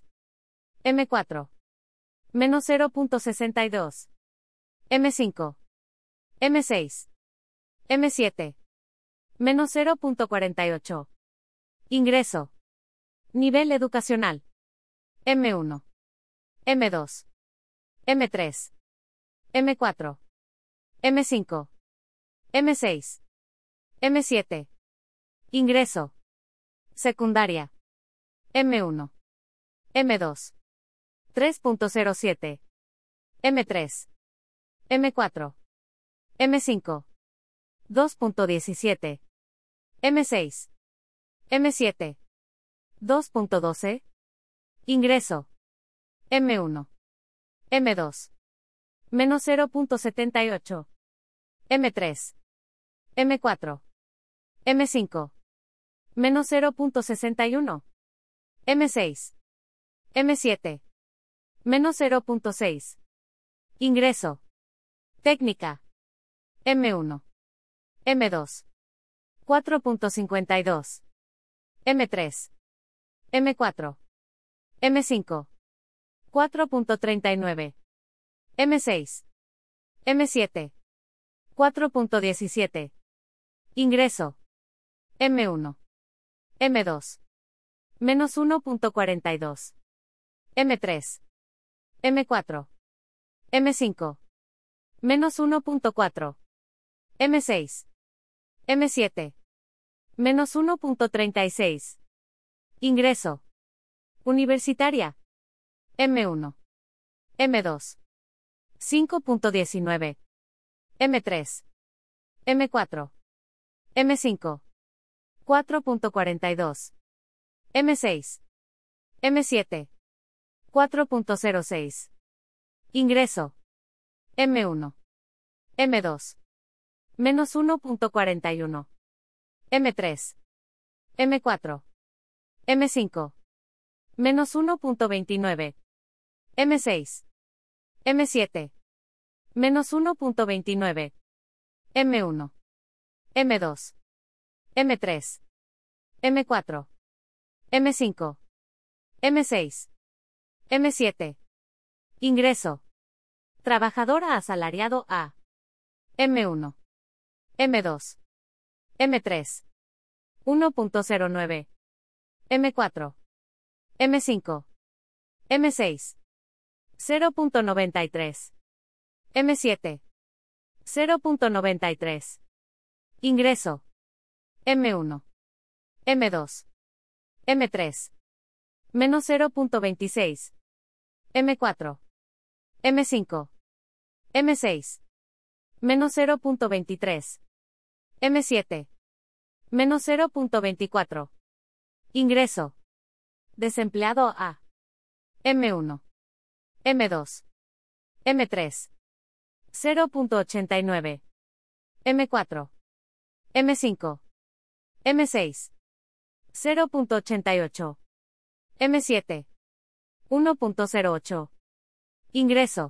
eme cuatro. Menos cero punto sesenta y dos. eme cinco. eme seis. eme siete. Menos cero punto cuarenta y ocho. Ingreso. Nivel educacional. eme uno. eme dos. eme tres. eme cuatro. eme cinco. eme seis. eme siete. Ingreso. Secundaria. eme uno. eme dos. tres punto cero siete. eme tres. eme cuatro. eme cinco. dos punto diecisiete. eme seis. eme siete. dos punto doce. Ingreso. eme uno. eme dos. Menos cero punto setenta y ocho. eme tres. eme cuatro. eme cinco. Menos cero punto sesenta y uno. eme seis. eme siete. Menos cero punto seis. Ingreso. Técnica. eme uno. eme dos. cuatro punto cincuenta y dos. eme tres. eme cuatro. eme cinco. cuatro punto treinta y nueve. eme seis. eme siete. cuatro punto diecisiete. Ingreso. eme uno. eme dos. Menos uno punto cuarenta y dos. eme tres. eme cuatro. eme cinco. Menos uno punto cuatro. eme seis. eme siete. Menos uno punto treinta y seis. Ingreso. Universitaria. eme uno. eme dos. cinco punto diecinueve. eme tres. eme cuatro. eme cinco. cuatro punto cuarenta y dos. eme seis. eme siete. cuatro punto cero seis. Ingreso. eme uno. eme dos. Menos uno punto cuarenta y uno. eme tres. eme cuatro. eme cinco. Menos uno punto veintinueve. eme seis. eme siete. Menos uno punto veintinueve. eme uno. eme dos. eme tres. eme cuatro. eme cinco. eme seis. eme siete. Ingreso. Trabajadora asalariado A. eme uno. eme dos. eme tres. uno punto cero nueve. eme cuatro. eme cinco. eme seis. cero punto noventa y tres. eme siete. cero punto noventa y tres. Ingreso. eme uno. eme dos. eme tres. Menos cero punto veintiséis. eme cuatro. eme cinco. eme seis. Menos cero punto veintitrés. eme siete. Menos cero punto veinticuatro. Ingreso. Desempleado A. eme uno. eme dos. eme tres. cero punto ochenta y nueve. eme cuatro. eme cinco. eme seis. cero punto ochenta y ocho. eme siete. uno punto cero ocho. Ingreso.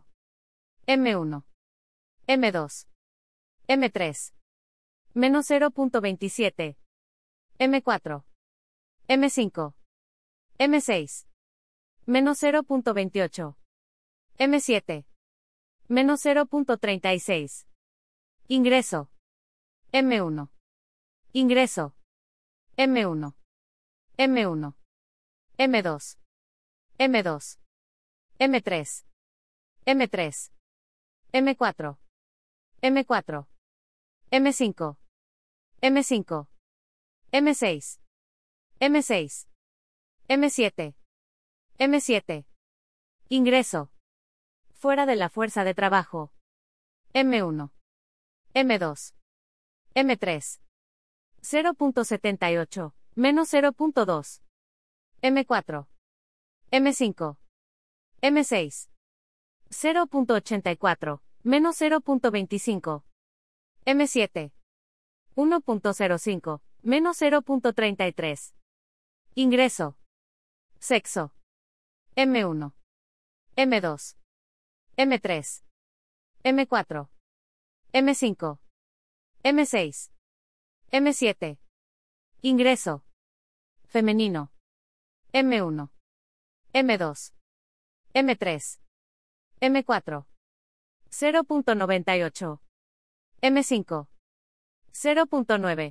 eme uno. eme dos. eme tres. Menos cero punto veintisiete. eme cuatro. eme cinco. eme seis. Menos cero punto veintiocho. eme siete. Menos cero punto treinta y seis. Ingreso. eme uno. Ingreso. eme uno. eme uno. eme dos. eme dos. eme tres. eme tres. eme cuatro. eme cuatro. eme cinco. eme cinco. eme seis. eme seis. eme siete. eme siete. Ingreso. Fuera de la fuerza de trabajo. eme uno. eme dos. eme tres. cero punto setenta y ocho. Menos cero punto dos. eme cuatro. eme cinco, eme seis, cero punto ochenta y cuatro, menos cero punto veinticinco, eme siete, uno punto cero cinco, menos cero punto treinta y tres. Ingreso. Sexo. eme uno, eme dos, eme tres, eme cuatro, eme cinco, eme seis, eme siete. Ingreso. Femenino. eme uno, eme dos, eme tres, eme cuatro, cero punto noventa y ocho, eme cinco, cero punto nueve,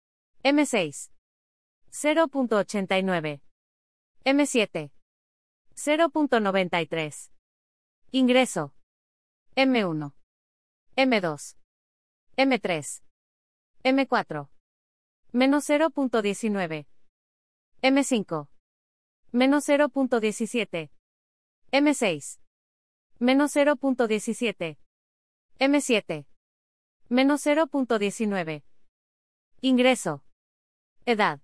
eme seis, cero punto ochenta y nueve, eme siete, cero punto noventa y tres. Ingreso. eme uno, eme dos, eme tres, eme cuatro, menos cero punto diecinueve, eme cinco, menos cero punto diecisiete, eme seis, menos cero punto diecisiete, eme siete, menos cero punto diecinueve. Ingreso. Edad.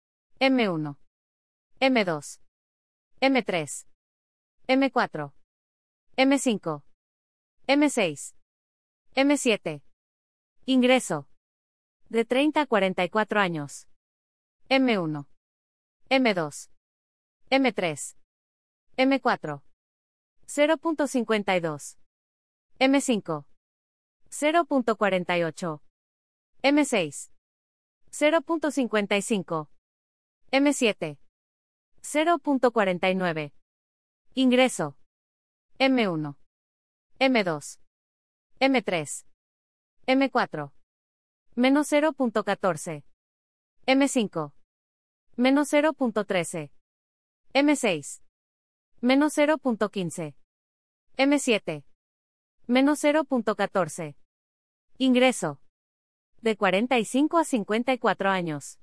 eme uno, eme dos, eme tres, eme cuatro, eme cinco, eme seis, eme siete. Ingreso. De treinta a cuarenta y cuatro años. eme uno, eme dos, eme tres, eme cuatro, cero punto cincuenta y dos, eme cinco, cero punto cuarenta y ocho, eme seis, cero punto cincuenta y cinco, eme siete, cero punto cuarenta y nueve. Ingreso. eme uno, eme dos, eme tres, eme cuatro, menos cero punto catorce, eme cinco, menos cero punto trece, eme seis, menos cero punto quince, eme siete, menos cero punto catorce. Ingreso. De cuarenta y cinco a cincuenta y cuatro años.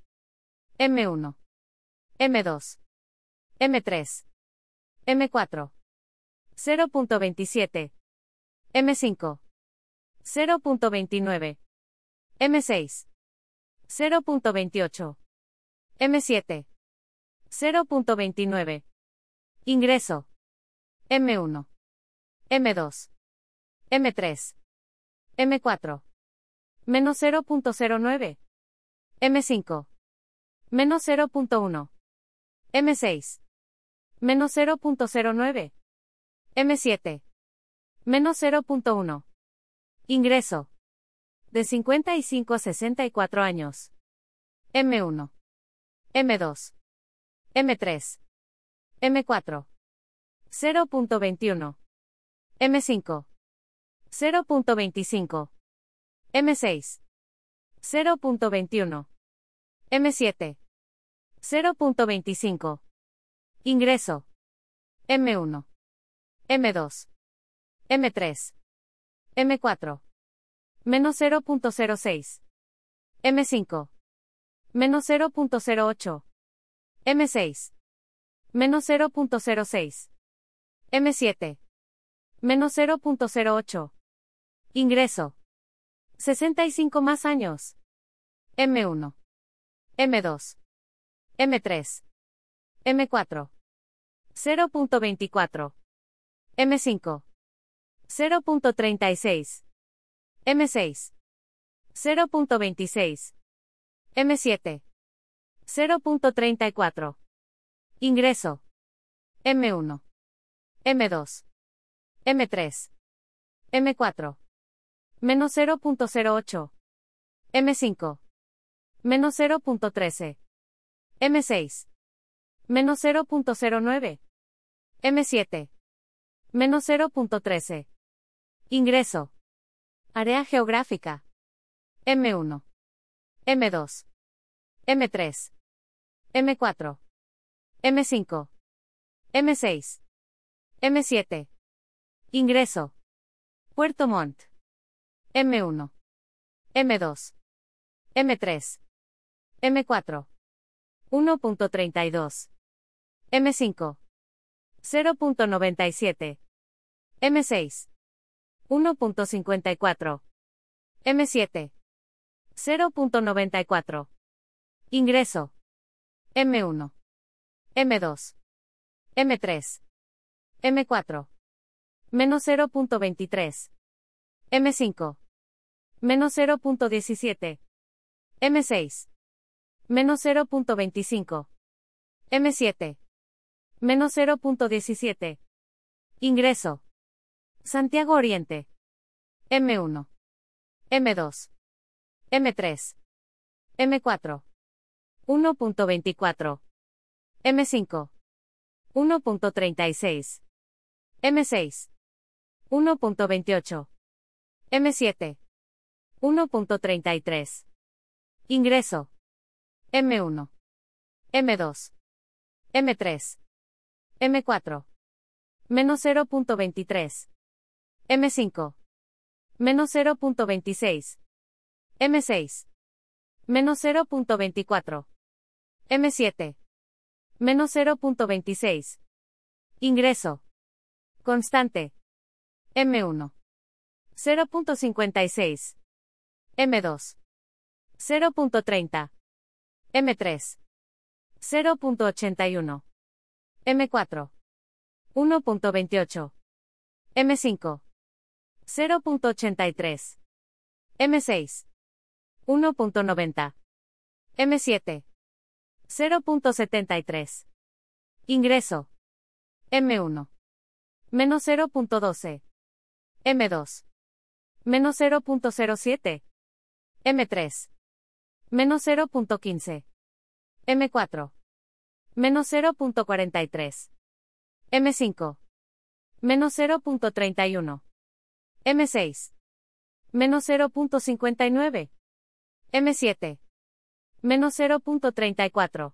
eme uno, eme dos, eme tres, eme cuatro, cero punto veintisiete, eme cinco, cero punto veintinueve, eme seis, cero punto veintiocho, eme siete, cero punto veintinueve. Ingreso. eme uno, eme dos, eme tres, eme cuatro, menos cero punto cero nueve, eme cinco, menos cero punto uno, eme seis, menos cero punto cero nueve, eme siete, menos cero punto uno. Ingreso. De cincuenta y cinco a sesenta y cuatro años. eme uno, eme dos, eme tres, eme cuatro, cero punto veintiuno, eme cinco, cero punto veinticinco, eme seis, cero punto veintiuno, eme siete, cero punto veinticinco. Ingreso. eme uno, eme dos, eme tres, eme cuatro, menos cero punto cero seis, eme cinco, menos cero punto cero ocho, eme seis, menos cero punto cero seis, eme siete, menos cero punto cero ocho. Ingreso. sesenta y cinco más años. eme uno, eme dos, eme tres, eme cuatro, cero punto veinticuatro, eme cinco, cero punto treinta y seis, eme seis, cero punto veintiséis, eme siete, cero punto treinta y cuatro. Ingreso. eme uno, eme dos, eme tres, eme cuatro, menos cero punto cero ocho, eme cinco, menos cero punto trece, eme seis, menos cero punto cero nueve, eme siete, menos cero punto trece. Ingreso. Área geográfica. eme uno, eme dos, eme tres, eme cuatro, eme cinco, eme seis, eme siete. Ingreso. Puerto Montt. eme uno, eme dos, eme tres, eme cuatro, uno punto treinta y dos, eme cinco, cero punto noventa y siete, eme seis, uno punto cincuenta y cuatro, eme siete, cero punto noventa y cuatro. Ingreso. eme uno, eme dos, eme tres, eme cuatro, menos cero punto veintitrés, eme cinco, menos cero punto diecisiete, eme seis, menos cero punto veinticinco, eme siete, menos cero punto diecisiete. Ingreso. Santiago Oriente. eme uno, eme dos, eme tres, eme cuatro, uno punto veinticuatro, eme cinco, uno punto treinta y seis, eme seis, uno punto veintiocho, eme siete, uno punto treinta y tres. Ingreso. eme uno, eme dos, eme tres, eme cuatro, menos cero punto veintitrés, eme cinco, menos cero punto veintiséis, eme seis, menos cero punto veinticuatro, eme siete, menos cero punto veintiséis. Ingreso. Constante. eme uno, cero punto cincuenta y seis, eme dos, cero punto treinta, eme tres, cero punto ochenta y uno, eme cuatro, uno punto veintiocho, eme cinco, cero punto ochenta y tres, eme seis, uno punto noventa, eme siete, cero punto setenta y tres. Ingreso. eme uno, menos cero punto doce, eme dos, menos cero punto cero siete, eme tres, menos cero punto quince, eme cuatro, menos cero punto cuarenta y tres, eme cinco, menos cero punto treinta y uno, eme seis, menos cero punto cincuenta y nueve, eme siete, menos cero punto treinta y cuatro.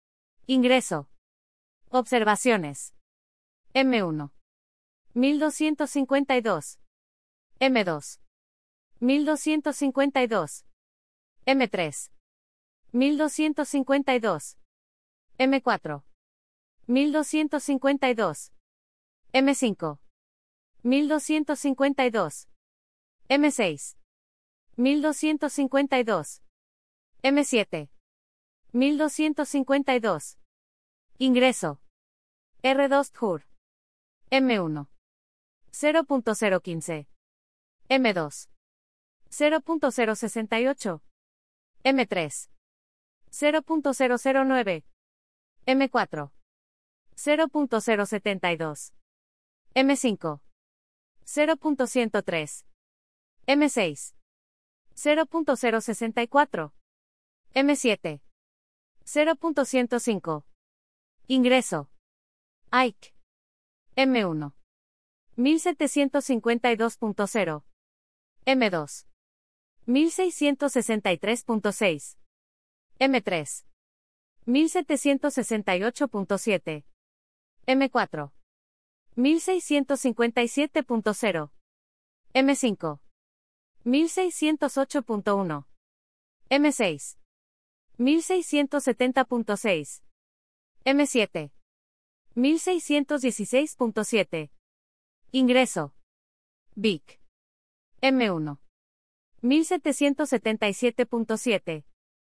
Ingreso. Observaciones. eme uno, mil doscientos cincuenta y dos, eme dos, mil doscientos cincuenta y dos, eme tres, mil doscientos cincuenta y dos, eme cuatro, mil doscientos cincuenta y dos, eme cinco, mil doscientos cincuenta y dos, eme seis, mil doscientos cincuenta y dos, eme siete, mil doscientos cincuenta y dos. Ingreso. erre dos T J U R. eme uno, cero punto cero quince, eme dos, cero punto cero sesenta y ocho, eme tres, cero punto cero cero nueve, eme cuatro, cero punto cero setenta y dos, eme cinco, cero punto ciento tres, eme seis, cero punto cero sesenta y cuatro, eme siete, cero punto ciento cinco. Ingreso. A I C. eme uno, mil setecientos cincuenta y dos punto cero, eme dos, mil seiscientos sesenta y tres punto seis, eme tres, mil setecientos sesenta y ocho punto siete, eme cuatro, mil seiscientos cincuenta y siete punto cero, eme cinco, mil seiscientos ocho punto uno, eme seis, mil seiscientos setenta punto seis, eme siete, mil seiscientos dieciséis punto siete. Ingreso. B I C. eme uno, mil setecientos setenta y siete punto siete,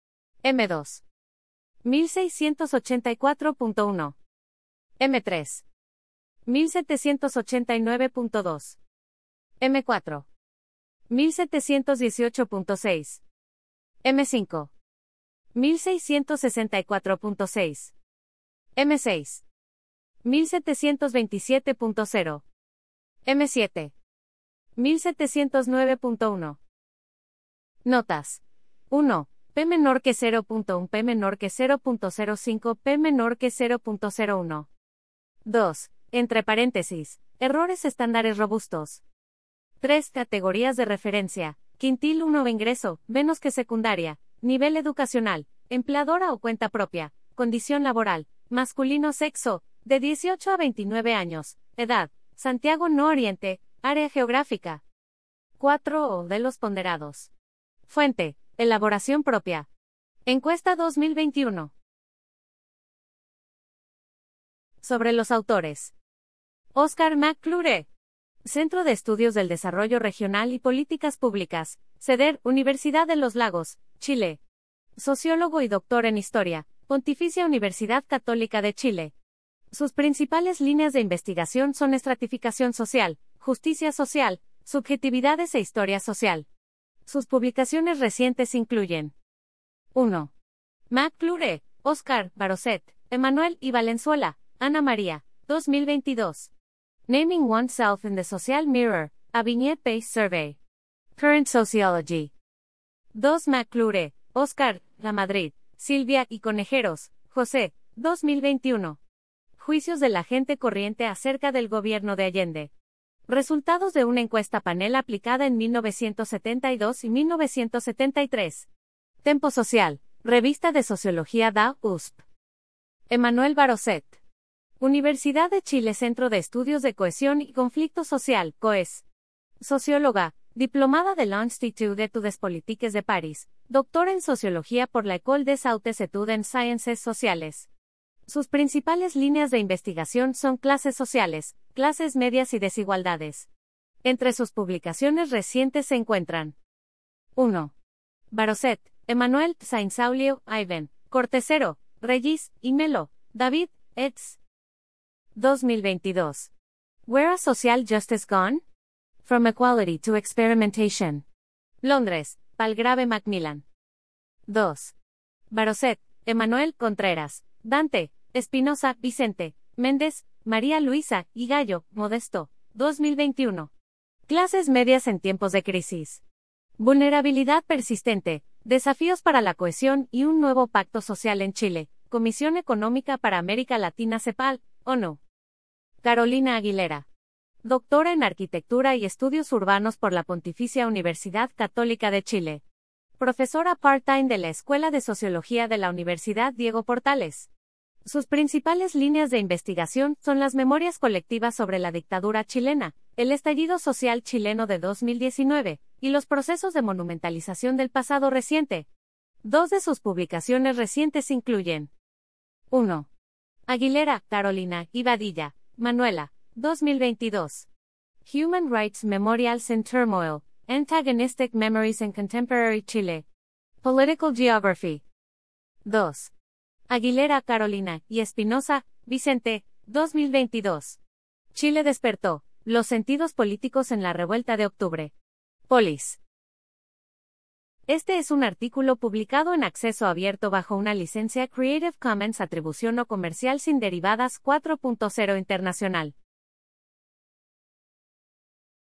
eme dos, mil seiscientos ochenta y cuatro punto uno, eme tres, mil setecientos ochenta y nueve punto dos, eme cuatro, mil setecientos dieciocho punto seis, eme cinco, mil seiscientos sesenta y cuatro punto seis, eme seis, mil setecientos veintisiete punto cero, eme siete, mil setecientos nueve punto uno. Notas. uno. P menor que cero punto uno, P menor que cero punto cero cinco, P menor que cero punto cero uno. dos. Entre paréntesis, errores estándares robustos. tres. Categorías de referencia. Quintil uno ingreso, menos que secundaria. Nivel educacional, empleadora o cuenta propia. Condición laboral, masculino sexo, de dieciocho a veintinueve años. Edad, Santiago no Oriente, área geográfica. cuatro. De los ponderados. Fuente, elaboración propia. Encuesta dos mil veintiuno. Sobre los autores. Oscar McClure. Centro de Estudios del Desarrollo Regional y Políticas Públicas, CEDER, Universidad de los Lagos, Chile. Sociólogo y doctor en Historia, Pontificia Universidad Católica de Chile. Sus principales líneas de investigación son estratificación social, justicia social, subjetividades e historia social. Sus publicaciones recientes incluyen uno. McClure, Oscar, Baroset, Emanuel y Valenzuela, Ana María, dos mil veintidós. Naming Oneself in the Social Mirror, a Vignette-Based Survey. Current Sociology. dos. McClure, Oscar, La Madrid, Silvia y Conejeros, José, dos mil veintiuno. Juicios de la gente corriente acerca del gobierno de Allende. Resultados de una encuesta panel aplicada en mil novecientos setenta y dos y mil novecientos setenta y tres. Tempo Social, Revista de Sociología D A U S P. Emanuel Baroset. Universidad de Chile Centro de Estudios de Cohesión y Conflicto Social, COES. Socióloga, diplomada de l'Institut d'Études Politiques de París, doctora en Sociología por la École des Hautes Études en Sciences Sociales. Sus principales líneas de investigación son clases sociales, clases medias y desigualdades. Entre sus publicaciones recientes se encuentran uno. Baroset, Emanuel, Sainsaulio, Ivan, Cortesero, Regis, y Melo, David, eds. dos mil veintidós. Where has social justice gone? From Equality to Experimentation. Londres, Palgrave Macmillan. dos. Baroset, Emanuel, Contreras, Dante, Espinosa, Vicente, Méndez, María Luisa, y Gallo, Modesto, dos mil veintiuno. Clases medias en tiempos de crisis. Vulnerabilidad persistente, desafíos para la cohesión y un nuevo pacto social en Chile, Comisión Económica para América Latina CEPAL, ONU. Carolina Aguilera. Doctora en Arquitectura y Estudios Urbanos por la Pontificia Universidad Católica de Chile. Profesora part-time de la Escuela de Sociología de la Universidad Diego Portales. Sus principales líneas de investigación son las memorias colectivas sobre la dictadura chilena, el estallido social chileno de dos mil diecinueve, y los procesos de monumentalización del pasado reciente. Dos de sus publicaciones recientes incluyen uno. Aguilera, Carolina, y Badilla, Manuela, dos mil veintidós. Human Rights Memorials in Turmoil, Antagonistic Memories in Contemporary Chile. Political Geography. dos. Aguilera, Carolina, y Espinosa, Vicente, dos mil veintidós. Chile despertó, los sentidos políticos en la revuelta de octubre. Polis. Este es un artículo publicado en acceso abierto bajo una licencia Creative Commons Atribución no comercial sin derivadas cuatro punto cero internacional.